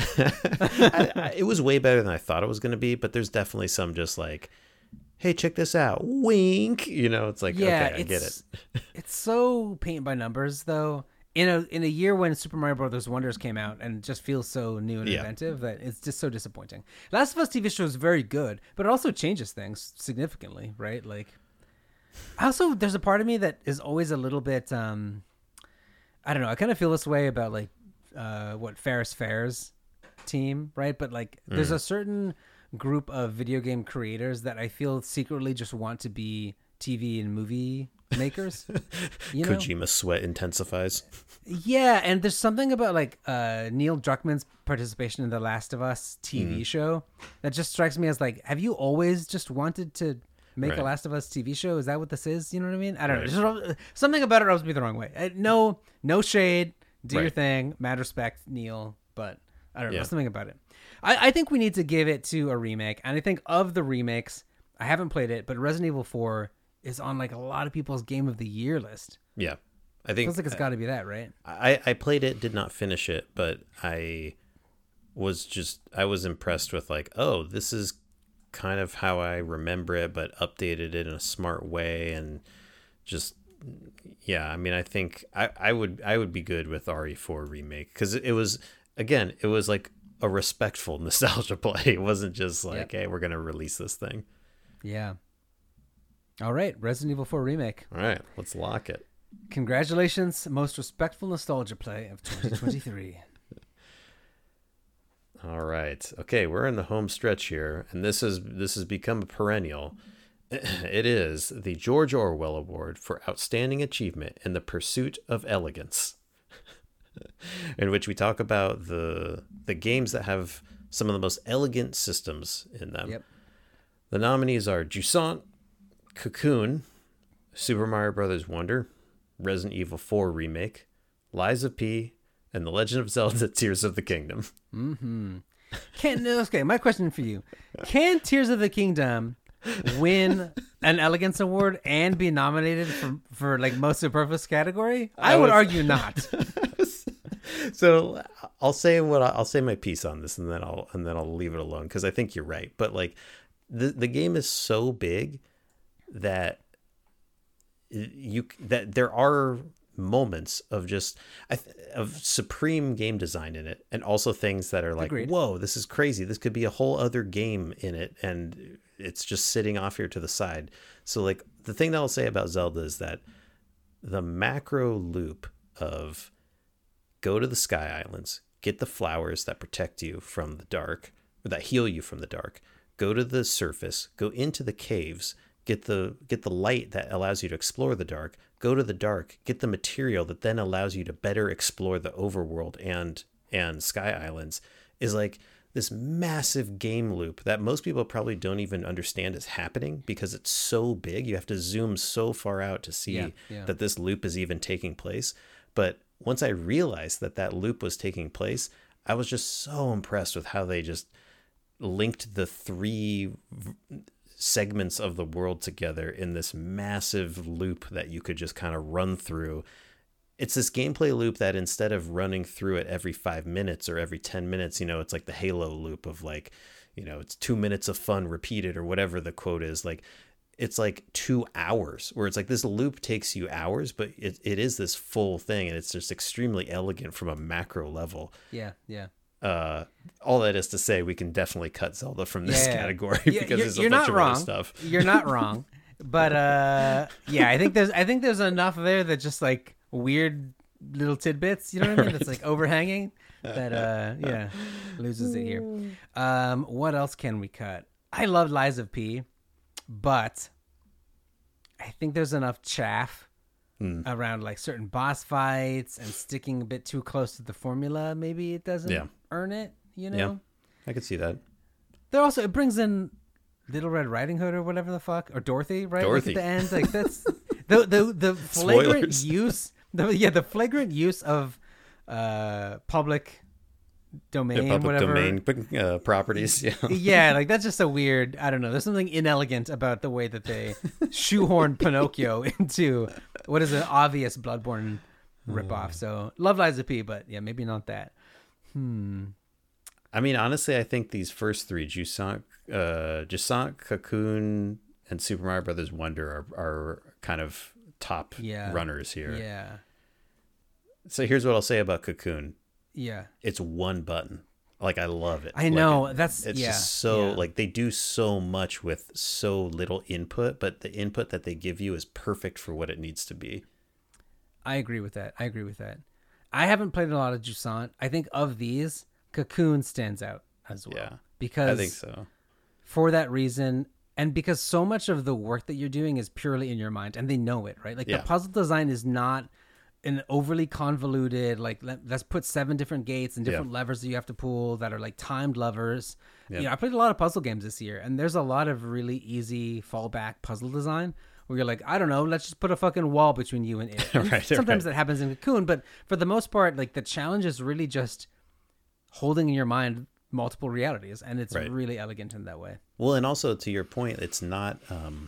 It was way better than I thought it was going to be, but there's definitely some just like, hey, check this out, wink. It's like, okay, I get it. It's so paint by numbers, though. In a year when Super Mario Brothers Wonders came out and just feels so new and inventive that it's just so disappointing. Last of Us TV show is very good, but it also changes things significantly, right? Like, also there's a part of me that is always a little bit, I don't know. I kind of feel this way about like, Ferris Fairs team, right? But like, there's a certain group of video game creators that I feel secretly just want to be TV and movie makers. You know? Kojima sweat intensifies. Yeah, and there's something about like Neil Druckmann's participation in the Last of Us TV show that just strikes me as like, have you always just wanted to make a Last of Us TV show? Is that what this is? You know what I mean? I don't know. Just, something about it rubs me the wrong way. No shade. Do your thing. Mad respect, Neil. But I don't know. Something about it. I think we need to give it to a remake. And I think of the remakes, I haven't played it, but Resident Evil 4 is on like a lot of people's Game of the Year list. Yeah. I think feels like it's got to be that, right? I played it, did not finish it, but I was impressed with like, oh, this is kind of how I remember it, but updated it in a smart way. And just, yeah, I mean, I think I would be good with RE4 remake, because it was like a respectful nostalgia play. It wasn't just like, hey, we're going to release this thing. Yeah. All right. Resident Evil 4 remake. All right. Let's lock it. Congratulations. Most respectful nostalgia play of 2023. All right. Okay. We're in the home stretch here, and this has become a perennial. It is the George Orwell Award for Outstanding Achievement in the Pursuit of Elegance, in which we talk about the games that have some of the most elegant systems in them. Yep. The nominees are Jusant, Cocoon, Super Mario Bros. Wonder, Resident Evil 4 Remake, Lies of P, and The Legend of Zelda Tears of the Kingdom. Mm-hmm. Okay, my question for you. Can Tears of the Kingdom win an Elegance Award and be nominated for like most superfluous category? I would argue not. So I'll say my piece on this, and then I'll leave it alone, because I think you're right. But like the game is so big that there are moments of just of supreme game design in it, and also things that are like, Agreed. Whoa, this is crazy. This could be a whole other game in it, and it's just sitting off here to the side. So like the thing that I'll say about Zelda is that the macro loop of go to the Sky Islands, get the flowers that protect you from the dark, or that heal you from the dark, go to the surface, go into the caves, get the light that allows you to explore the dark, go to the dark, get the material that then allows you to better explore the overworld and Sky Islands, is like this massive game loop that most people probably don't even understand is happening, because it's so big. You have to zoom so far out to see that this loop is even taking place. But once I realized that loop was taking place, I was just so impressed with how they just linked the three segments of the world together in this massive loop that you could just kind of run through. It's this gameplay loop that instead of running through it every 5 minutes or every 10 minutes, it's like the Halo loop of like, it's 2 minutes of fun repeated, or whatever the quote is. Like, it's like 2 hours, where it's like this loop takes you hours, but it is this full thing, and it's just extremely elegant from a macro level. Yeah. All that is to say, we can definitely cut Zelda from this category, because there's a bunch of other stuff. You're not wrong, but I think there's enough there that just like weird little tidbits, you know what I mean? That's like overhanging that loses it here. What else can we cut? I love Lies of P, but I think there's enough chaff around like certain boss fights and sticking a bit too close to the formula. Maybe it doesn't earn it, Yeah, I could see that. It brings in Little Red Riding Hood or whatever the fuck, or Dorothy, right? Dorothy. Like at the end, like that's the flagrant use. The flagrant use of public domain, public whatever. domain properties. Yeah, like that's just a weird. I don't know. There's something inelegant about the way that they shoehorn Pinocchio into what is an obvious Bloodborne ripoff. So love Lies of P, but yeah, maybe not that. I mean, honestly, I think these first three, Jusant, Cocoon, and Super Mario Brothers Wonder are kind of top runners here. Yeah. So here's what I'll say about Cocoon. Yeah. It's one button. Like, I love it. I know. It's just so, like, they do so much with so little input, but the input that they give you is perfect for what it needs to be. I agree with that. I haven't played a lot of Jusant. I think of these, Cocoon stands out as well. Yeah, because I think so. For that reason, and because so much of the work that you're doing is purely in your mind, and they know it, right? Like the puzzle design is not an overly convoluted, like let's put 7 different gates and different levers that you have to pull that are like timed levers. You know, I played a lot of puzzle games this year, and there's a lot of really easy fallback puzzle design where you're like, I don't know, let's just put a fucking wall between you and it. And sometimes that happens in Cocoon, but for the most part, like the challenge is really just holding in your mind multiple realities, and it's really elegant in that way. Well, and also to your point, it's not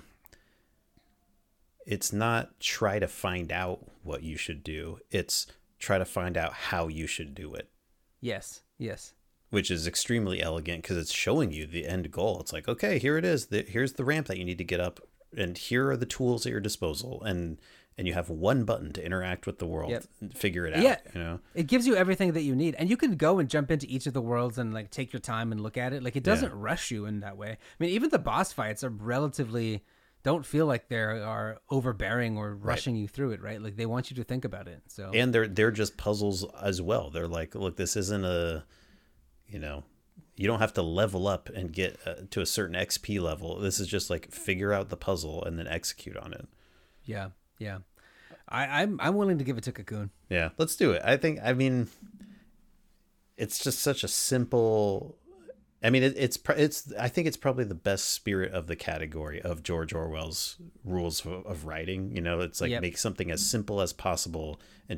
try to find out what you should do. It's try to find out how you should do it. Yes. Which is extremely elegant because it's showing you the end goal. It's like, okay, here it is. Here's the ramp that you need to get up, and here are the tools at your disposal, and you have one button to interact with the world and figure it out. Yeah, you know, it gives you everything that you need, and you can go and jump into each of the worlds and like take your time and look at it. Like it doesn't rush you in that way. I mean, even the boss fights are relatively don't feel like they are overbearing or rushing you through it, right? Like they want you to think about it. So and they're just puzzles as well. They're like, look, this isn't a, you know, you don't have to level up and get to a certain XP level. This is just like figure out the puzzle and then execute on it. Yeah. I'm willing to give it to Cocoon. Yeah, let's do it. I mean, it's just such a simple. I mean, it's. I think it's probably the best spirit of the category of George Orwell's rules of writing. You know, it's like make something as simple as possible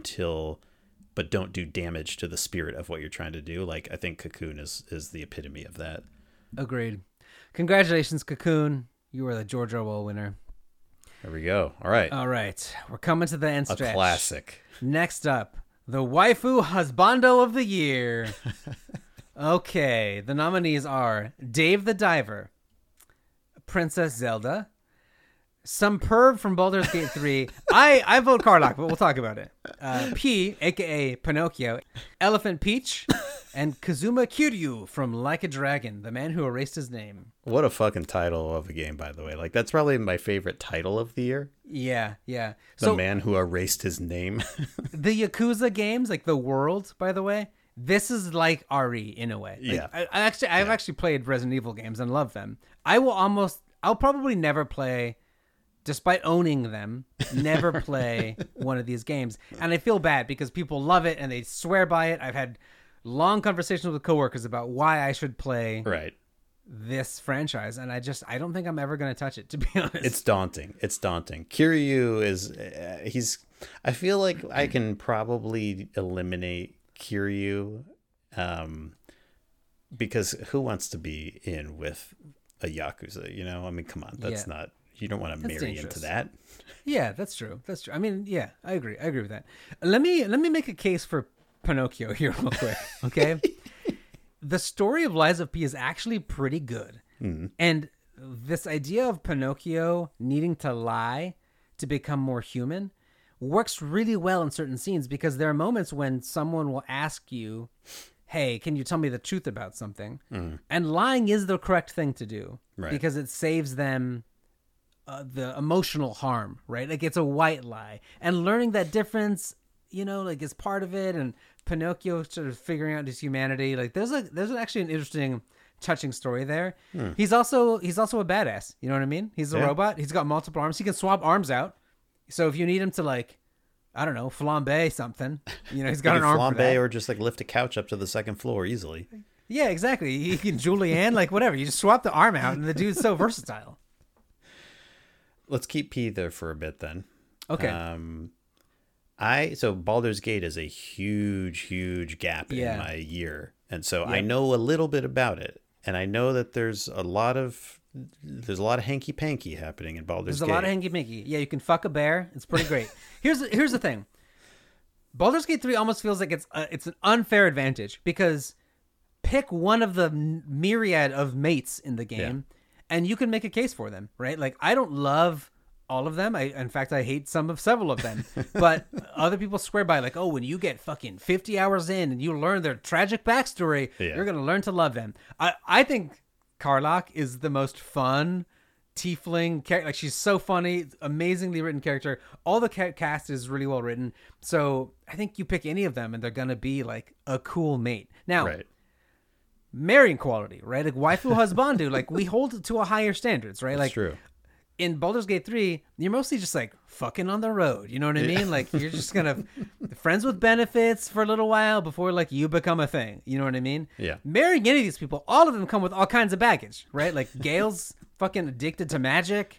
but don't do damage to the spirit of what you're trying to do. Like, I think Cocoon is the epitome of that. Agreed. Congratulations, Cocoon. You are the George Orwell winner. There we go. All right. We're coming to the end stretch. A classic. Next up, the Waifu Husbando of the Year. Okay, the nominees are Dave the Diver, Princess Zelda, some perv from Baldur's Gate 3. I vote Karlach, but we'll talk about it. P, a.k.a. Pinocchio, Elephant Peach, and Kazuma Kiryu from Like a Dragon, the man who erased his name. What a fucking title of a game, by the way. Like, that's probably my favorite title of the year. Yeah. The man who erased his name. The Yakuza games, like the world, by the way, this is like RE in a way. Like, yeah. I've actually played Resident Evil games and love them. I'll probably never play, despite owning them, never play one of these games. And I feel bad because people love it and they swear by it. I've had long conversations with coworkers about why I should play this franchise. And I don't think I'm ever going to touch it, to be honest. It's daunting. Kiryu I feel like I can probably eliminate Kiryu, because who wants to be in with a Yakuza, you know? I mean, come on, that's not, you don't want to marry into that. Yeah, that's true. I mean, yeah, I agree with that. Let me make a case for Pinocchio here real quick, okay? The story of Lies of P is actually pretty good. And this idea of Pinocchio needing to lie to become more human works really well in certain scenes, because there are moments when someone will ask you, hey, can you tell me the truth about something? And lying is the correct thing to do, because it saves them the emotional harm, right? Like, it's a white lie. And learning that difference, you know, like, is part of it. And Pinocchio sort of figuring out his humanity. Like, there's actually an interesting, touching story there. He's also a badass. You know what I mean? He's a robot. He's got multiple arms. He can swap arms out. So if you need him to, like, I don't know, flambe something, you know, he's got an arm for that. Or just like lift a couch up to the second floor easily. Yeah, exactly. He can Julianne, like whatever. You just swap the arm out, and the dude's so versatile. Let's keep P there for a bit then. Okay. So Baldur's Gate is a huge gap in my year, and so I know a little bit about it, and I know that there's a lot of hanky panky happening in Baldur's Gate. There's a lot of hanky panky. Yeah, you can fuck a bear. It's pretty great. Here's the thing. Baldur's Gate 3 almost feels like it's an unfair advantage, because pick one of the myriad of mates in the game, and you can make a case for them, right? Like, I don't love all of them. In fact, I hate several of them. But other people swear by, like, oh, when you get fucking 50 hours in and you learn their tragic backstory, you're going to learn to love them. I think Karlach is the most fun tiefling character. Like, she's so funny, amazingly written character. All the cast is really well written. So I think you pick any of them and they're going to be like a cool mate. Now, marrying quality, right? Like waifu husbandu, like we hold it to a higher standards, right? That's like true. In Baldur's Gate 3, you're mostly just like fucking on the road. You know what I mean? Like you're just kind of friends with benefits for a little while before like you become a thing. You know what I mean? Yeah. Marrying any of these people, all of them come with all kinds of baggage, right? Like Gale's fucking addicted to magic.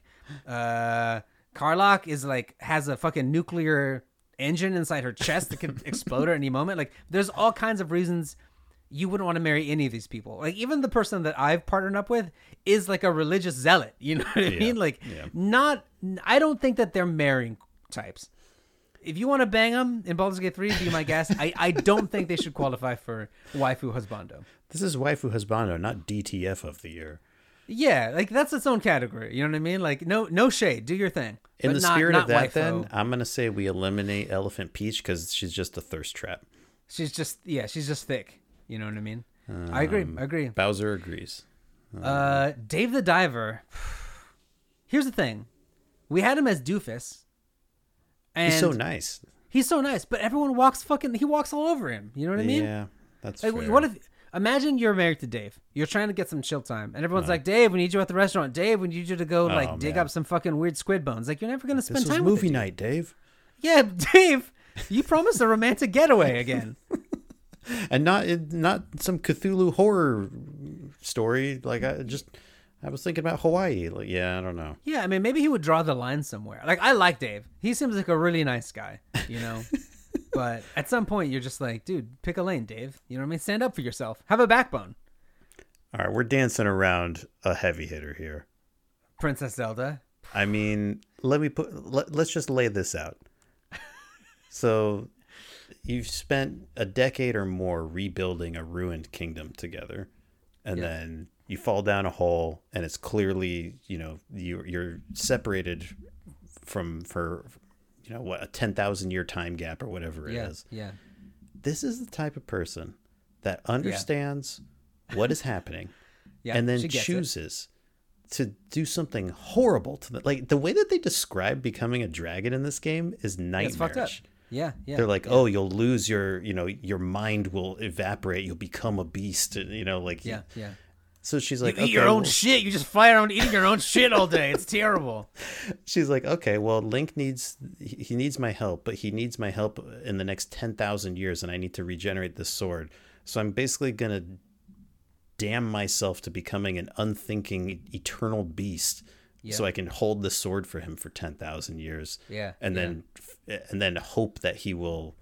Karlach is like has a fucking nuclear engine inside her chest that could explode at any moment. Like there's all kinds of reasons you wouldn't want to marry any of these people. Like even the person that I've partnered up with is like a religious zealot. You know what I mean? Like I don't think that they're marrying types. If you want to bang them in Baldur's Gate 3, be my guest. I don't think they should qualify for waifu husbando. This is waifu husbando, not DTF of the year. Yeah, like that's its own category. You know what I mean? Like no shade, do your thing. In the spirit of that, waifu. then I'm gonna say we eliminate Elephant Peach because she's just a thirst trap. She's just thick. You know what I mean? I agree. Bowser agrees. Dave the Diver. Here's the thing. We had him as Doofus. And He's so nice, but everyone he walks all over him. You know what I mean? Yeah, that's like, fair. Imagine you're married to Dave. You're trying to get some chill time. And everyone's like, Dave, we need you at the restaurant. Dave, we need you to go dig up some fucking weird squid bones. Like, you're never going to spend time with movie night, Dave. Yeah, Dave, you promised a romantic getaway again. And not some Cthulhu horror story. Like I was thinking about Hawaii. Like, yeah, I don't know. Yeah, I mean, maybe he would draw the line somewhere. Like, I like Dave. He seems like a really nice guy, you know? But at some point, you're just like, dude, pick a lane, Dave. You know what I mean? Stand up for yourself. Have a backbone. All right, we're dancing around a heavy hitter here. Princess Zelda. I mean, let's just lay this out. So you've spent a decade or more rebuilding a ruined kingdom together, and then you fall down a hole, and it's clearly, you know, you're separated for a 10,000 year time gap or whatever it is. Yeah. This is the type of person that understands what is happening and then chooses to do something horrible to them. Like the way that they describe becoming a dragon in this game is nightmarish. It's fucked up. Yeah. They're like, oh, you'll lose your mind will evaporate. You'll become a beast. Yeah. So she's like, you eat your own shit. You just fly around eating your own shit all day. It's terrible. She's like, okay, well, Link needs my help, but he needs my help in the next 10,000 years, and I need to regenerate this sword. So I'm basically gonna damn myself to becoming an unthinking eternal beast, so I can hold the sword for him for 10,000 years. And then hope that he will,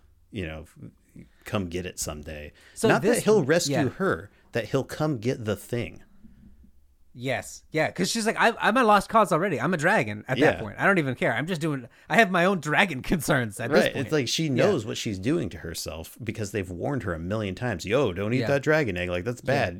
come get it someday. So not that he'll rescue her. That he'll come get the thing. Yes. Yeah. Because she's like, I'm a lost cause already. I'm a dragon at that point. I don't even care. I have my own dragon concerns at this point. It's like she knows what she's doing to herself because they've warned her a million times. Yo, don't eat that dragon egg. Like, that's bad,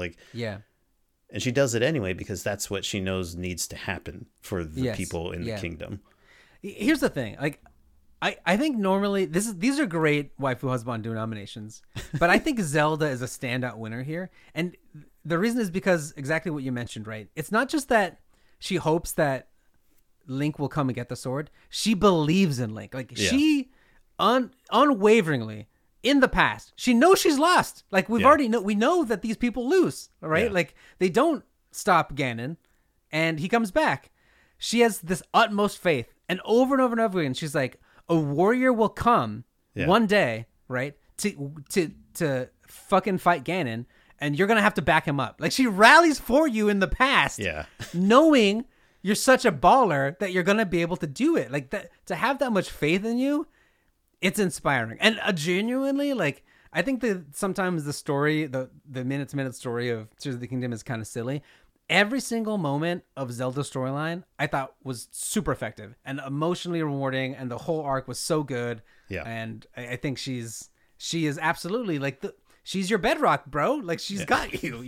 And she does it anyway because that's what she knows needs to happen for the people in the kingdom. Here's the thing. Like, I think normally these are great waifu husbando nominations, but I think Zelda is a standout winner here. And the reason is because exactly what you mentioned, right? It's not just that she hopes that Link will come and get the sword. She believes in Link. Like she unwaveringly in the past, she knows she's lost. Like we know that these people lose, right? Yeah. Like they don't stop Ganon and he comes back. She has this utmost faith, and over and over again, she's like, a warrior will come one day, right? To fucking fight Ganon, and you're gonna have to back him up. Like she rallies for you in the past, knowing you're such a baller that you're gonna be able to do it. Like that, to have that much faith in you, it's inspiring. And genuinely, like I think that sometimes the story, the minute story of Tears of the Kingdom is kind of silly. Every single moment of Zelda's storyline, I thought was super effective and emotionally rewarding, and the whole arc was so good. Yeah, and I think she is absolutely like she's your bedrock, bro. Like she's got you,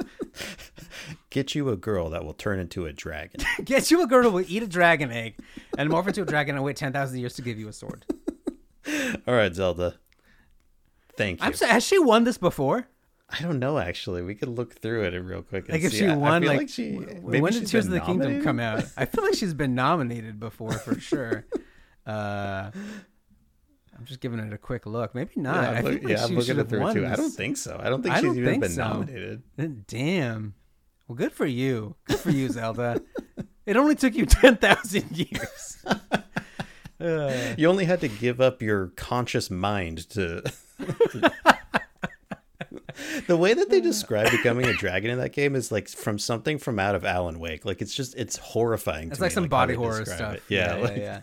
Get you a girl that will turn into a dragon. Get you a girl who will eat a dragon egg and morph into a dragon and wait 10,000 years to give you a sword. All right, Zelda. Thank you. I'm sorry, has she won this before? I don't know, actually. We could look through it real quick. And like if see. she won, when did Tears of the Kingdom come out? I feel like she's been nominated before for sure. I'm just giving it a quick look. Maybe not. Yeah, I think I'm looking at through too. I don't think so. I don't think she's even been nominated. Damn. Well, good for you. Good for you, Zelda. It only took you 10,000 years. You only had to give up your conscious mind to. The way that they describe becoming a dragon in that game is like from something from out of Alan Wake. Like it's horrifying. It's like some body horror stuff. It. Yeah.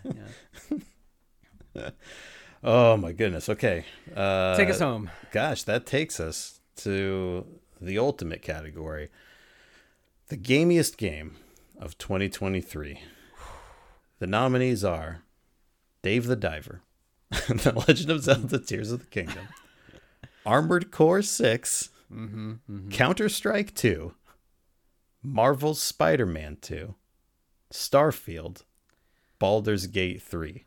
Oh my goodness. Okay. Take us home. Gosh, that takes us to the ultimate category. The gamiest game of 2023. The nominees are Dave the Diver, The Legend of Zelda Tears of the Kingdom, Armored Core 6, Counter-Strike 2, Marvel's Spider-Man 2, Starfield, Baldur's Gate 3.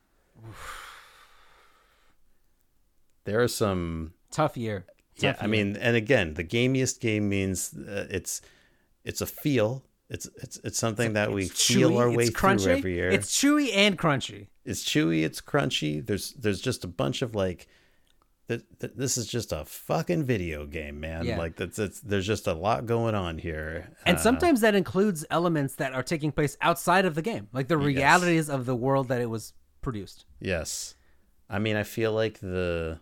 There are some tough year. I mean, and again, the gamiest game means it's a feel. It's something that we feel our way through every year. It's chewy and crunchy. It's chewy. It's crunchy. There's just a bunch of like, this is just a fucking video game, man. Yeah. Like there's just a lot going on here. And sometimes that includes elements that are taking place outside of the game, like the realities of the world that it was produced. Yes. I mean, I feel like the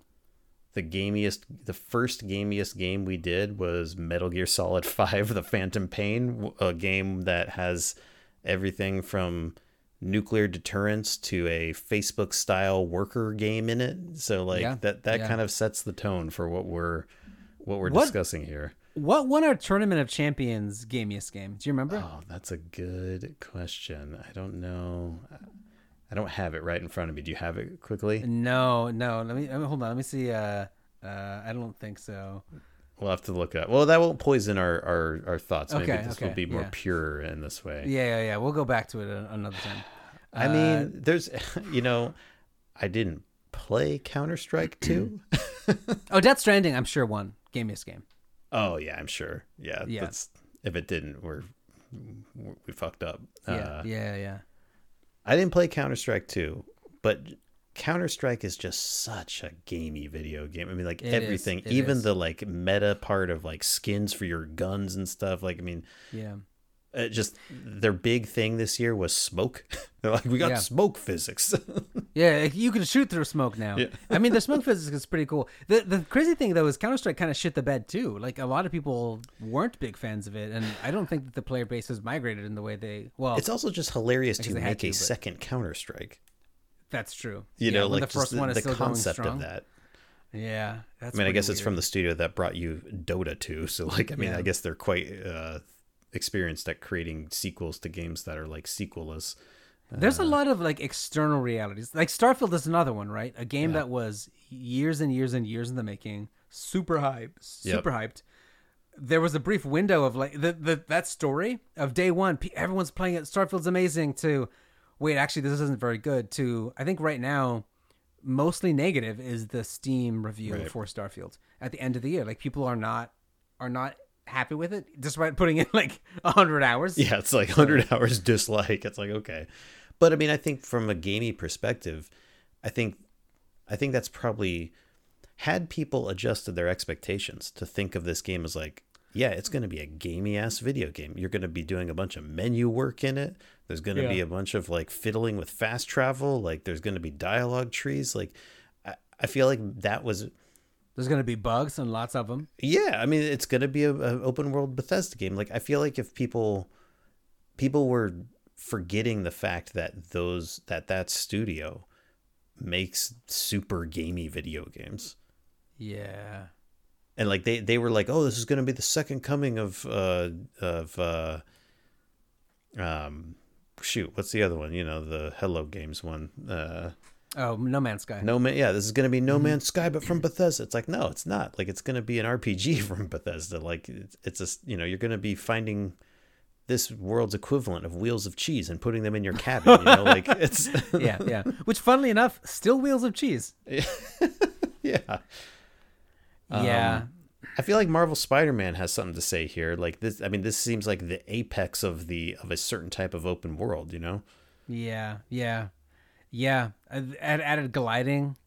first gamiest game we did was Metal Gear Solid 5, The Phantom Pain, a game that has everything from nuclear deterrence to a Facebook style worker game in it. So like that kind of sets the tone for what we're discussing here. What won our Tournament of Champions gamiest game? Do you remember? Oh, that's a good question. I don't know. I don't have it right in front of me. Do you have it quickly? No. Let me hold on. Let me see. I don't think so. We'll have to look it up. Well, that won't poison our thoughts. Maybe this will be more pure in this way. Yeah. We'll go back to it another time. I mean, there's, I didn't play Counter-Strike 2. Oh, Death Stranding, I'm sure won gamiest game. Oh yeah, I'm sure. Yeah. That's, if it didn't, we fucked up. Yeah. I didn't play Counter-Strike 2, but Counter-Strike is just such a gamey video game. I mean, like everything, even the like meta part of like skins for your guns and stuff. Like, I mean, just their big thing this year was smoke. They're like, we got smoke physics. Yeah, you can shoot through smoke now. Yeah. I mean, the smoke physics is pretty cool. The crazy thing though is Counter-Strike kind of shit the bed too. Like a lot of people weren't big fans of it, and I don't think that the player base has migrated in the way they. Well, it's also just hilarious to make a second Counter-Strike. That's true. You know, like the first one is the still concept of that. Yeah, that's. I mean, I guess it's from the studio that brought you Dota 2, so like, I mean, I guess they're quite experienced at creating sequels to games that are like sequelless. There's a lot of like external realities. Like Starfield is another one, right? A game that was years and years and years in the making, super hyped. There was a brief window of like that story of day one. Everyone's playing it. Starfield's amazing. To wait, actually, this isn't very good. To I think right now, mostly negative is the Steam review for Starfield at the end of the year. Like people are not happy with it, despite putting in like 100 hours. Yeah, it's like 100 hours dislike. It's like, okay. But I mean, I think from a gaming perspective, I think that's probably, had people adjusted their expectations to think of this game as like, yeah, it's going to be a gamey ass video game. You're going to be doing a bunch of menu work in it. There's going to be a bunch of like fiddling with fast travel. Like there's going to be dialogue trees. Like I feel like that was... There's going to be bugs and lots of them. Yeah, I mean, it's going to be an open world Bethesda game. Like, I feel like if people were forgetting the fact that that studio makes super gamey video games. Yeah. And like they were like, oh, this is going to be the second coming of shoot, what's the other one? You know, the Hello Games one. No Man's Sky. This is going to be No Man's Sky, but from Bethesda. It's like, no, it's not. Like, it's going to be an RPG from Bethesda. Like, it's a, you're going to be finding this world's equivalent of Wheels of Cheese and putting them in your cabin. Like it's yeah. Which, funnily enough, still Wheels of Cheese. Yeah. Yeah. I feel like Marvel Spider-Man has something to say here. Like this, I mean, this seems like the apex of a certain type of open world. Yeah. Added gliding.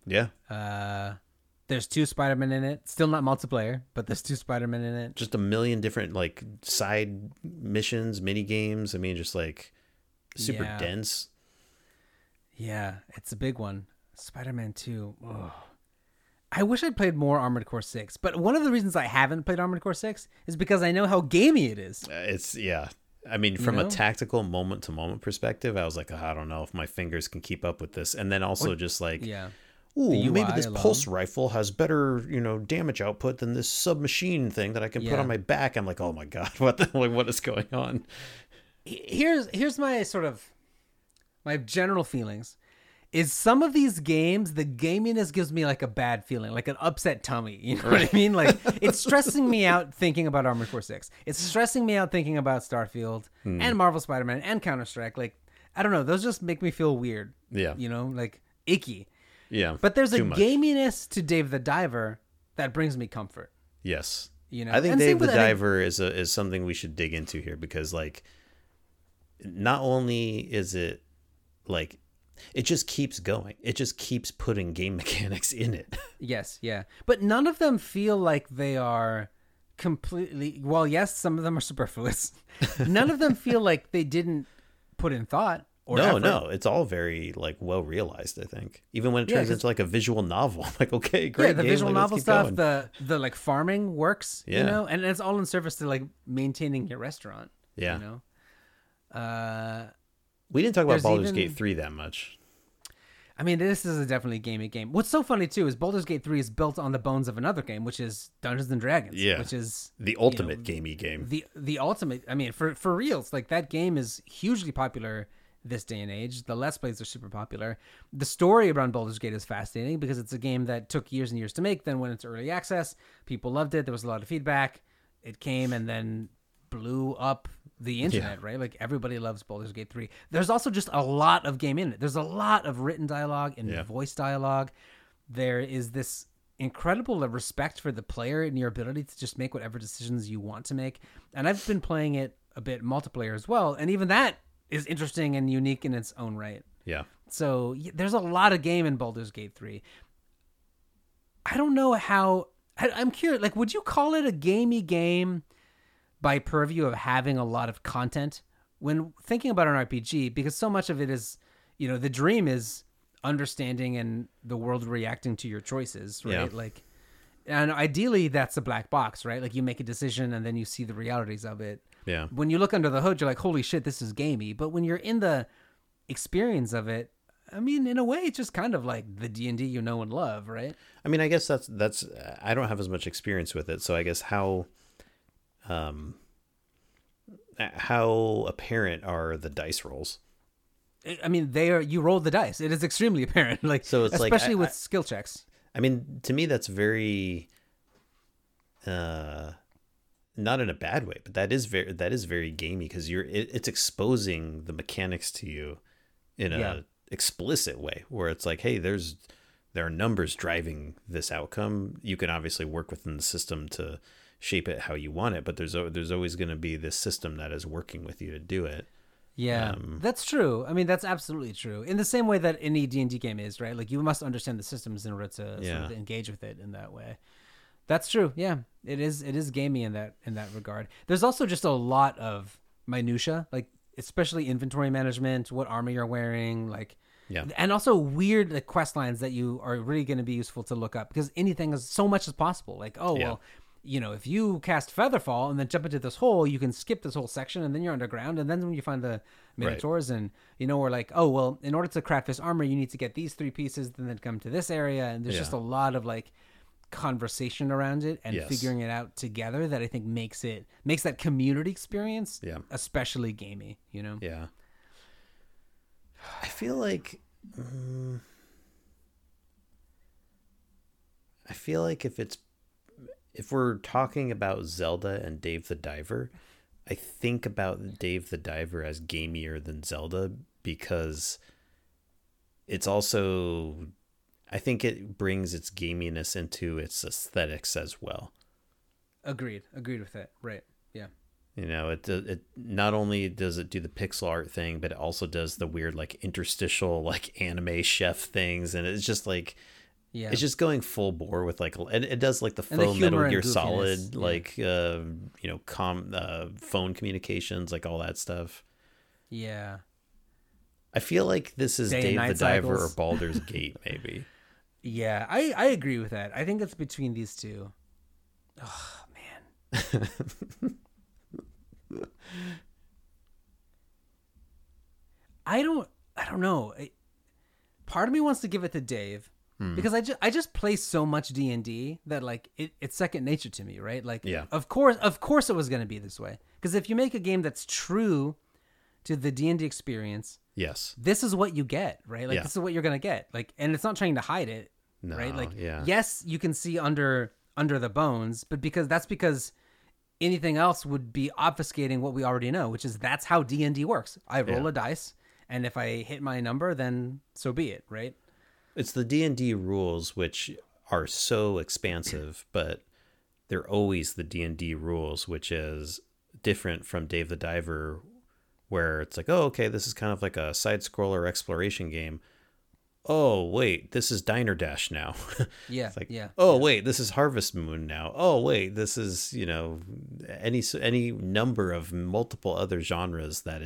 Yeah. There's 2 Spider-Man in it. Still not multiplayer, but there's 2 Spider-Man in it. Just a million different like side missions, mini games. I mean, just like super dense. Yeah, it's a big one. Spider-Man 2. Oh. I wish I'd played more Armored Core 6, but one of the reasons I haven't played Armored Core 6 is because I know how gamey it is. I mean, from a tactical moment-to-moment perspective, I was like, I don't know if my fingers can keep up with this. And then also just like, ooh, maybe this pulse rifle has better, damage output than this submachine thing that I can put on my back. I'm like, oh my God, what is going on? Here's my sort of, my general feelings. Is some of these games, the gaminess gives me like a bad feeling, like an upset tummy. You know what I mean? Like it's stressing me out thinking about Armored Core 6. It's stressing me out thinking about Starfield and Marvel Spider-Man and Counter-Strike. Like, I don't know. Those just make me feel weird. Yeah. Like icky. Yeah. But there's a gaminess to Dave the Diver that brings me comfort. Yes. I think Dave the Diver is something we should dig into here because like, not only is it like, it just keeps going. It just keeps putting game mechanics in it. Yes, yeah. But none of them feel like they are completely... Well, yes, some of them are superfluous. None of them feel like they didn't put in thought or effort. No. It's all very like well realized, I think. Even when it turns into like a visual novel. I'm like, okay, great. Yeah, the visual novel stuff, the like farming works, and it's all in service to like maintaining your restaurant. Yeah. We didn't talk about Baldur's Gate 3 that much. I mean, this is a definitely gamey game. What's so funny, too, is Baldur's Gate 3 is built on the bones of another game, which is Dungeons & Dragons. Yeah. Which is... the ultimate gamey game. The ultimate... I mean, for reals, like, that game is hugely popular this day and age. The Let's Plays are super popular. The story around Baldur's Gate is fascinating because it's a game that took years and years to make. Then went into early access. People loved it. There was a lot of feedback. It came and then blew up the internet, right? Like everybody loves Baldur's Gate 3. There's also just a lot of game in it. There's a lot of written dialogue and voice dialogue. There is this incredible respect for the player and your ability to just make whatever decisions you want to make. And I've been playing it a bit multiplayer as well. And even that is interesting and unique in its own right. Yeah. So there's a lot of game in Baldur's Gate 3. I don't know how... I'm curious, like, would you call it a gamey game by purview of having a lot of content when thinking about an RPG, because so much of it is, the dream is understanding and the world reacting to your choices, right? Yeah. Like, and ideally that's a black box, right? Like you make a decision and then you see the realities of it. Yeah. When you look under the hood, you're like, holy shit, this is gamey. But when you're in the experience of it, I mean, in a way, it's just kind of like the D&D you know and love, right? I mean, I guess that's I don't have as much experience with it, so I guess how apparent are the dice rolls? I mean, you roll the dice. It is extremely apparent. Like, so it's especially with skill checks. I mean, to me, that's very, not in a bad way, but that is very gamey because it's exposing the mechanics to you in a explicit way where it's like, hey, there are numbers driving this outcome. You can obviously work within the system to shape it how you want it, but there's always going to be this system that is working with you to do it. Yeah, that's true. I mean, that's absolutely true. In the same way that any D&D game is, right? Like you must understand the systems in order to sort of engage with it in that way. That's true. Yeah, it is gamey in that regard. There's also just a lot of minutia, like especially inventory management, what armor you're wearing, like. Yeah. And also weird like, quest lines that you are really going to be useful to look up because anything is so much as possible. Like, well, if you cast Featherfall and then jump into this hole, you can skip this whole section and then you're underground. And then when you find the Minotaurs and, we're like, oh, well, in order to craft this armor, you need to get these 3 pieces and then come to this area. And there's just a lot of like conversation around it and figuring it out together that I think makes that community experience especially gamey, Yeah. I feel like if we're talking about Zelda and Dave the Diver, I think about Dave the Diver as gamier than Zelda because it's also, I think it brings its gaminess into its aesthetics as well. Agreed with that. Right. Yeah. It not only does it do the pixel art thing, but it also does the weird like interstitial like anime chef things, and it's just like Yeah. It's just going full bore with like, and it does like the And the faux humor Metal and Gear goofiness, Solid, yeah. like phone communications, like all that stuff. Yeah. I feel like this is Day and Dave the night Diver cycles. or Baldur's Gate, maybe. Yeah, I agree with that. I think it's between these two. Oh man. I don't know. Part of me wants to give it to Dave because I just play so much D&D that like it's second nature to me, right? Like Yeah. of course it was going to be this way. Because if you make a game that's true to the D&D experience, Yes. this is what you get, right? Like Yeah. this is what you're going to get. Like, and it's not trying to hide it, No, right? Like yeah. yes, you can see under the bones, but because anything else would be obfuscating what we already know, which is that's how D&D works. I roll a dice, and if I hit my number, then so be it, right? It's the D&D rules, which are so expansive, but they're always the D&D rules, which is different from Dave the Diver, where it's like, oh, okay, this is kind of like a side-scroller exploration game. Oh, wait, this is Diner Dash now. Yeah, It's like, yeah. oh, wait, this is Harvest Moon now. Oh, wait, this is, any number of multiple other genres that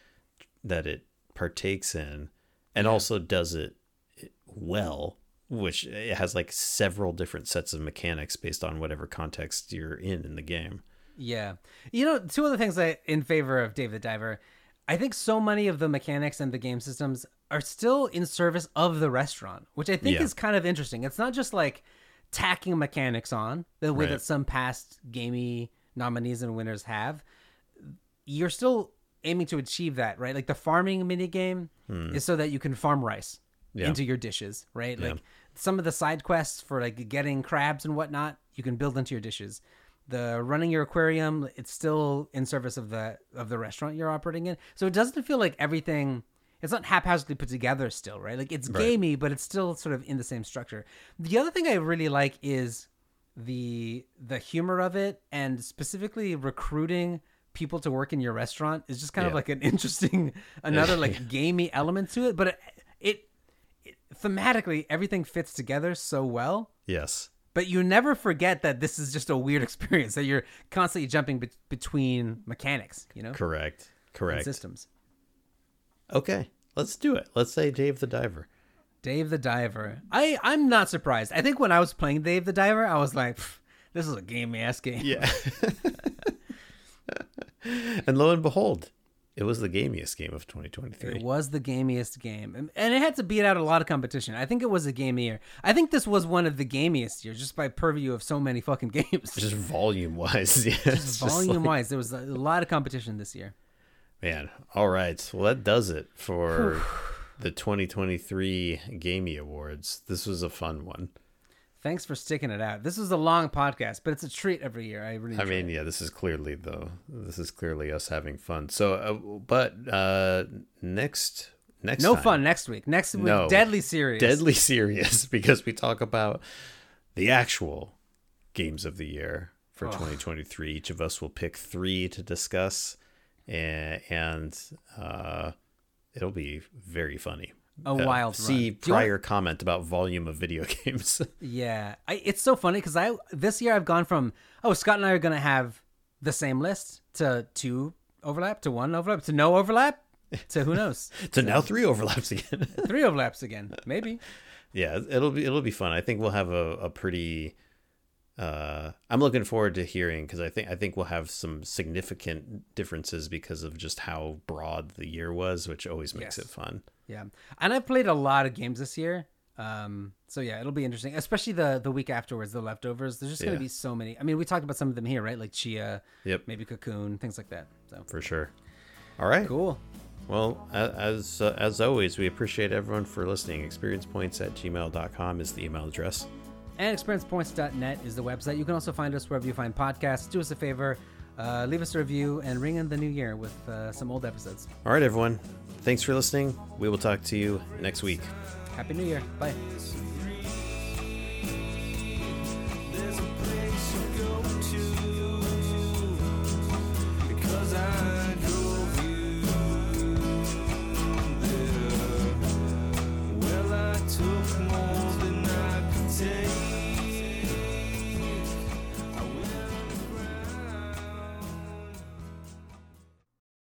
it partakes in, and also does it well, which it has like several different sets of mechanics based on whatever context you're in the game. Yeah. Two other things in favor of Dave the Diver. I think so many of the mechanics and the game systems are still in service of the restaurant, which I think is kind of interesting. It's not just like tacking mechanics on the way that some past gamey nominees and winners have. You're still aiming to achieve that, right? Like the farming minigame is so that you can farm rice into your dishes, right? Yeah. Like some of the side quests for like getting crabs and whatnot, you can build into your dishes. The running your aquarium, it's still in service of the restaurant you're operating in. So it doesn't feel like everything, it's not haphazardly put together still, right? Like it's gamey, but it's still sort of in the same structure. The other thing I really like is the humor of it, and specifically recruiting people to work in your restaurant is just kind of like an interesting, another like gamey element to it. But it thematically, everything fits together so well. Yes. But you never forget that this is just a weird experience, that you're constantly jumping between mechanics, Correct. and systems. Okay, let's do it. Let's say Dave the Diver. Dave the Diver. I'm not surprised. I think when I was playing Dave the Diver, I was like, this is a gamey-ass game. Yeah. And lo and behold, it was the gamiest game of 2023. It was the gamiest game. And it had to beat out a lot of competition. I think it was a game year. I think this was one of the gamiest years, just by purview of so many fucking games. Just volume-wise. Yeah. Just volume-wise. There was a lot of competition this year. Man, all right. Well, that does it for the 2023 Gamey Awards. This was a fun one. Thanks for sticking it out. This is a long podcast, but it's a treat every year. I mean, yeah, this is clearly us having fun. So, next no time, fun next week. Next week, no, deadly serious, because we talk about the actual games of the year for 2023. Each of us will pick 3 to discuss, and it'll be very funny. A wild see run. prior comment about volume of video games. Yeah, it's so funny because this year I've gone from Scott and I are gonna have the same list to 2 overlap to 1 overlap to no overlap to who knows to now 3 overlaps again. 3 overlaps again, maybe. Yeah, it'll be fun. I think we'll have a pretty. I'm looking forward to hearing, because I think we'll have some significant differences because of just how broad the year was, which always makes it fun. Yeah, and I've played a lot of games this year, so yeah, it'll be interesting, especially the week afterwards, the leftovers. There's just going to be so many. I mean, we talked about some of them here, right? Like Chia, maybe Cocoon, things like that. So for sure. All right, cool. Well, as always, we appreciate everyone for listening. experiencepoints@gmail.com is the email address. And experiencepoints.net is the website. You can also find us wherever you find podcasts. Do us a favor, leave us a review, and ring in the new year with some old episodes. All right, everyone. Thanks for listening. We will talk to you next week. Happy New Year. Bye.